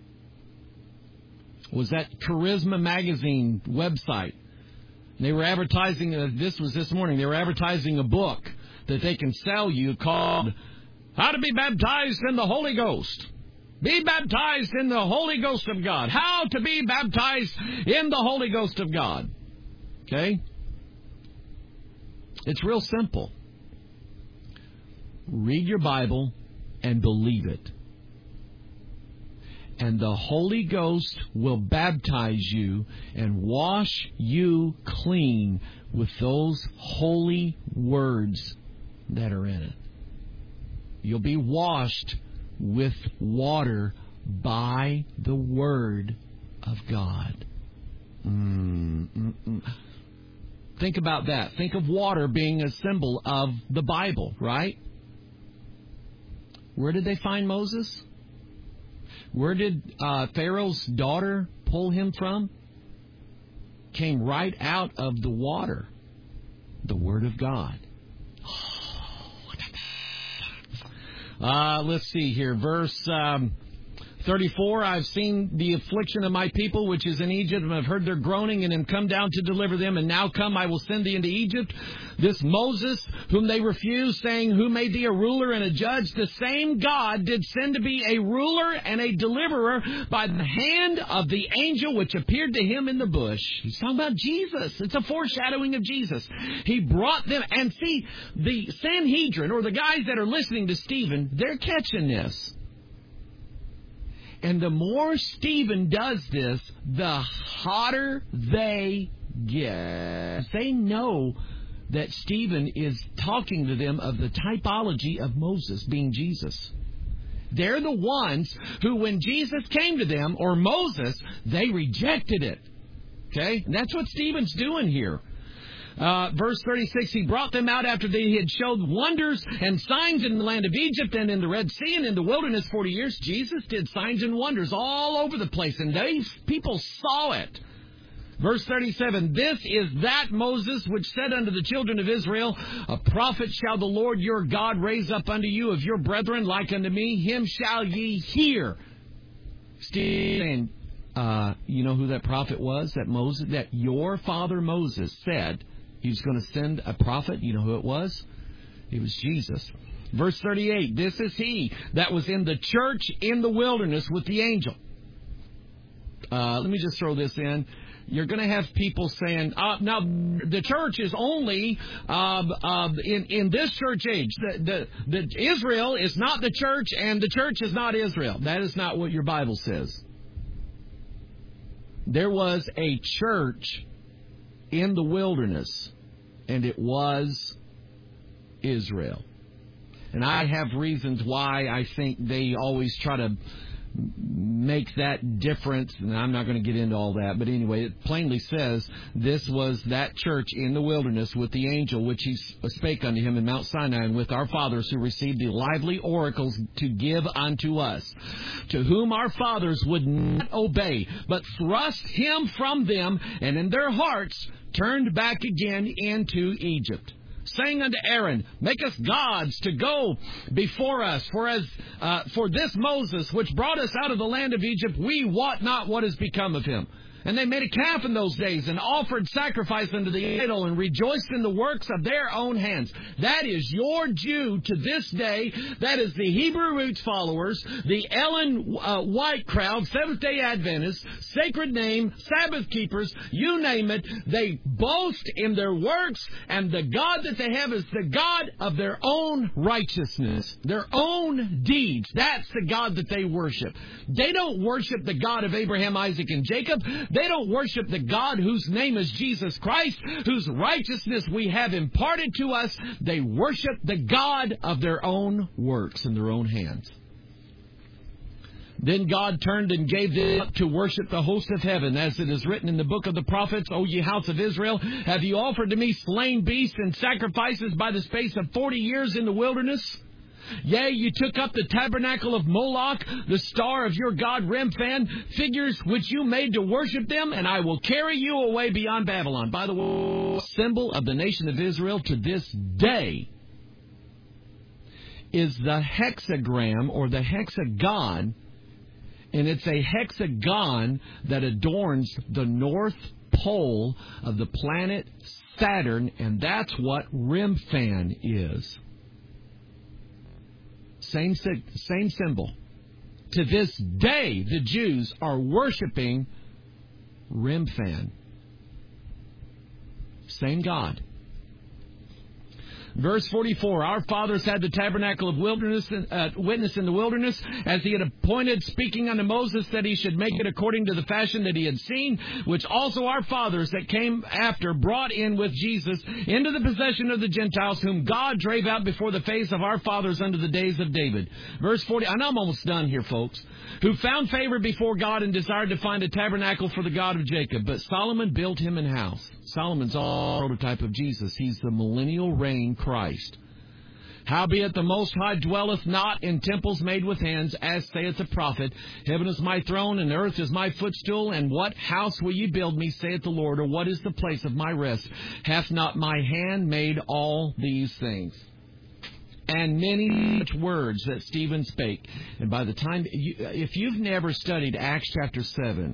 Was that Charisma Magazine website? They were advertising, uh, this was this morning, they were advertising a book that they can sell you called How to Be Baptized in the Holy Ghost. Be baptized in the Holy Ghost of God. How to be baptized in the Holy Ghost of God. Okay? It's real simple. Read your Bible and believe it. And the Holy Ghost will baptize you and wash you clean with those holy words that are in it. You'll be washed with water by the Word of God. Mm, mm, mm. Think about that. Think of water being a symbol of the Bible, right? Where did they find Moses? Where did uh, Pharaoh's daughter pull him from? Came right out of the water. The Word of God. Uh, let's see here. Verse um, thirty-four, I've seen the affliction of my people, which is in Egypt, and I've heard their groaning, and am come down to deliver them. And now come, I will send thee into Egypt. This Moses, whom they refused, saying, who made thee a ruler and a judge? The same God did send to be a ruler and a deliverer by the hand of the angel which appeared to him in the bush. He's talking about Jesus. It's a foreshadowing of Jesus. He brought them, and see, the Sanhedrin, or the guys that are listening to Stephen, they're catching this. And the more Stephen does this, the hotter they get. They know that Stephen is talking to them of the typology of Moses being Jesus. They're the ones who, when Jesus came to them, or Moses, they rejected it. Okay? And that's what Stephen's doing here. Uh, verse thirty-six, he brought them out after they had showed wonders and signs in the land of Egypt and in the Red Sea and in the wilderness forty years. Jesus did signs and wonders all over the place, and they people saw it. Verse thirty-seven, this is that Moses which said unto the children of Israel, a prophet shall the Lord your God raise up unto you of your brethren like unto me, him shall ye hear. Stephen, uh, you know who that prophet was? That Moses, that your father Moses said he was going to send a prophet. You know who it was? It was Jesus. Verse thirty-eight, this is he that was in the church in the wilderness with the angel. Uh, let me just throw this in. You're going to have people saying, uh, now, the church is only uh, uh, in, in this church age. The, the, the Israel is not the church, and the church is not Israel. That is not what your Bible says. There was a church in the wilderness, and it was Israel. And I have reasons why I think they always try to make that difference, and I'm not going to get into all that, but anyway, it plainly says this was that church in the wilderness with the angel which he spake unto him in Mount Sinai, and with our fathers who received the lively oracles to give unto us, to whom our fathers would not obey, but thrust him from them, and in their hearts turned back again into Egypt, saying unto Aaron, make us gods to go before us. For as uh, for this Moses, which brought us out of the land of Egypt, we wot not what has become of him. And they made a calf in those days, and offered sacrifice unto the idol, and rejoiced in the works of their own hands. That is your Jew to this day. That is the Hebrew Roots followers, the Ellen uh, White crowd, Seventh-day Adventists, Sacred Name, Sabbath keepers, you name it. They boast in their works, and the God that they have is the God of their own righteousness, their own deeds. That's the God that they worship. They don't worship the God of Abraham, Isaac, and Jacob. They don't worship the God whose name is Jesus Christ, whose righteousness we have imparted to us. They worship the God of their own works in their own hands. Then God turned and gave them up to worship the host of heaven, as it is written in the book of the prophets, O ye house of Israel, have you offered to me slain beasts and sacrifices by the space of forty years in the wilderness? Yea, you took up the tabernacle of Moloch, the star of your god Remphan, figures which you made to worship them, and I will carry you away beyond Babylon. By the way, symbol of the nation of Israel to this day is the hexagram or the hexagon, and it's a hexagon that adorns the north pole of the planet Saturn, and that's what Remphan is. Same, same symbol. To this day, the Jews are worshiping Remphan. Same God. Verse forty-four, our fathers had the tabernacle of wilderness, uh, witness in the wilderness, as he had appointed, speaking unto Moses, that he should make it according to the fashion that he had seen, which also our fathers that came after brought in with Jesus into the possession of the Gentiles, whom God drave out before the face of our fathers unto the days of David. Verse forty, I know I'm almost done here, folks. Who found favor before God and desired to find a tabernacle for the God of Jacob. But Solomon built him an house. Solomon's all prototype of Jesus. He's the millennial reign Christ. Howbeit the Most High dwelleth not in temples made with hands, as saith the prophet, heaven is my throne, and earth is my footstool, and what house will ye build me, saith the Lord, or what is the place of my rest? Hath not my hand made all these things? And many such words that Stephen spake. And by the time, you, if you've never studied Acts chapter seven,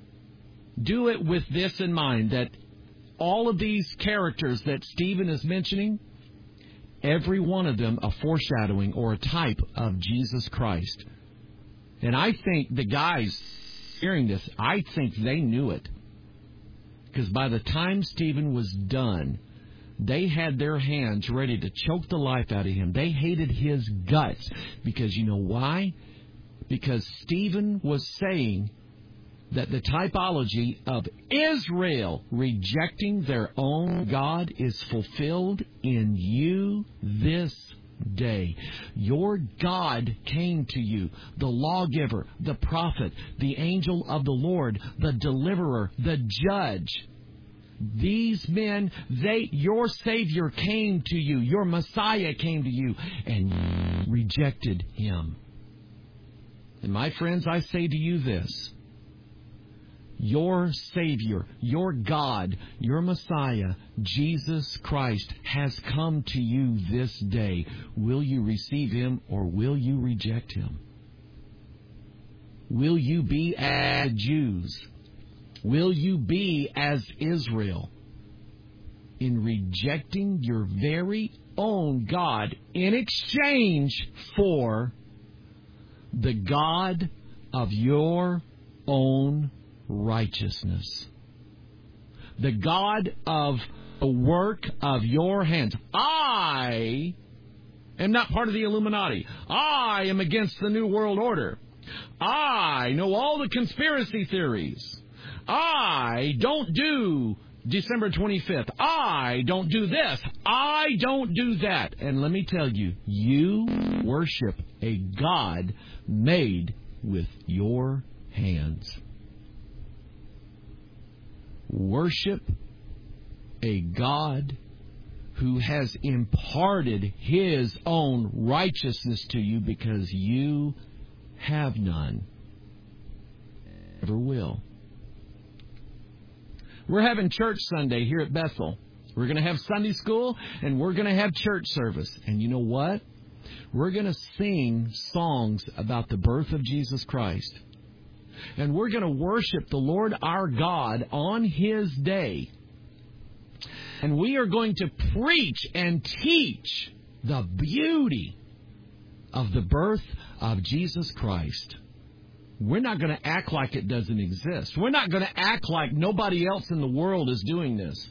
do it with this in mind, that all of these characters that Stephen is mentioning, every one of them a foreshadowing or a type of Jesus Christ. And I think the guys hearing this, I think they knew it. Because by the time Stephen was done, they had their hands ready to choke the life out of him. They hated his guts. Because you know why? Because Stephen was saying that the typology of Israel rejecting their own God is fulfilled in you this day. Your God came to you, the lawgiver, the prophet, the angel of the Lord, the deliverer, the judge. These men, they, your Savior came to you, your Messiah came to you, and you rejected him. And my friends, I say to you this. Your Savior, your God, your Messiah, Jesus Christ, has come to you this day. Will you receive him or will you reject him? Will you be as Jews? Will you be as Israel in rejecting your very own God in exchange for the God of your own righteousness? The God of the work of your hands. I am not part of the Illuminati. I am against the New World Order. I know all the conspiracy theories. I don't do December twenty-fifth. I don't do this. I don't do that. And let me tell you, you worship a God made with your hands. Worship a God who has imparted His own righteousness to you because you have none. Never will. We're having church Sunday here at Bethel. We're going to have Sunday school, and we're going to have church service. And you know what? We're going to sing songs about the birth of Jesus Christ. And we're going to worship the Lord our God on His day. And we are going to preach and teach the beauty of the birth of Jesus Christ. We're not going to act like it doesn't exist. We're not going to act like nobody else in the world is doing this.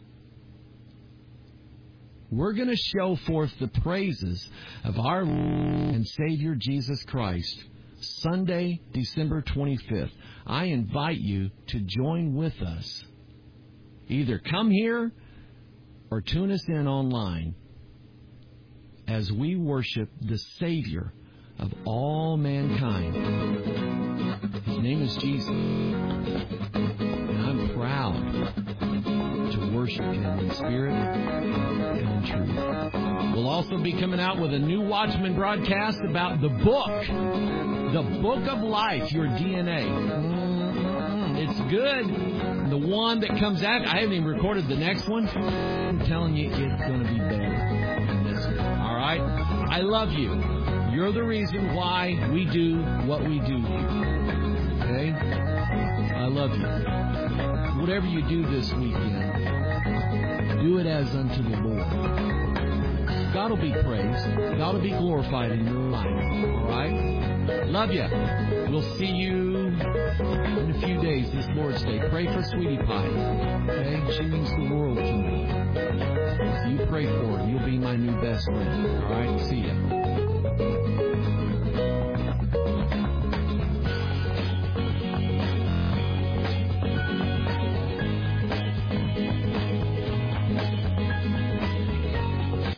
We're going to show forth the praises of our Lord and Savior Jesus Christ. Sunday, December twenty-fifth. I invite you to join with us. Either come here or tune us in online as we worship the Savior of all mankind. His name is Jesus, and I'm proud to worship Him in spirit and in truth. We'll also be coming out with a new Watchman broadcast about the book, the book of life, your D N A. Mm-hmm. It's good. The one that comes out, I haven't even recorded the next one. I'm telling you, it's going to be better than this one. All right? I love you. You're the reason why we do what we do here. Okay? I love you. Whatever you do this weekend, do it as unto the Lord. God will be praised. God will be glorified in your life. All right? Love you. We'll see you in a few days this Lord's Day. Pray for Sweetie Pie. Okay? She means the world to me. So you pray for her. You'll be my new best friend. All right? See ya.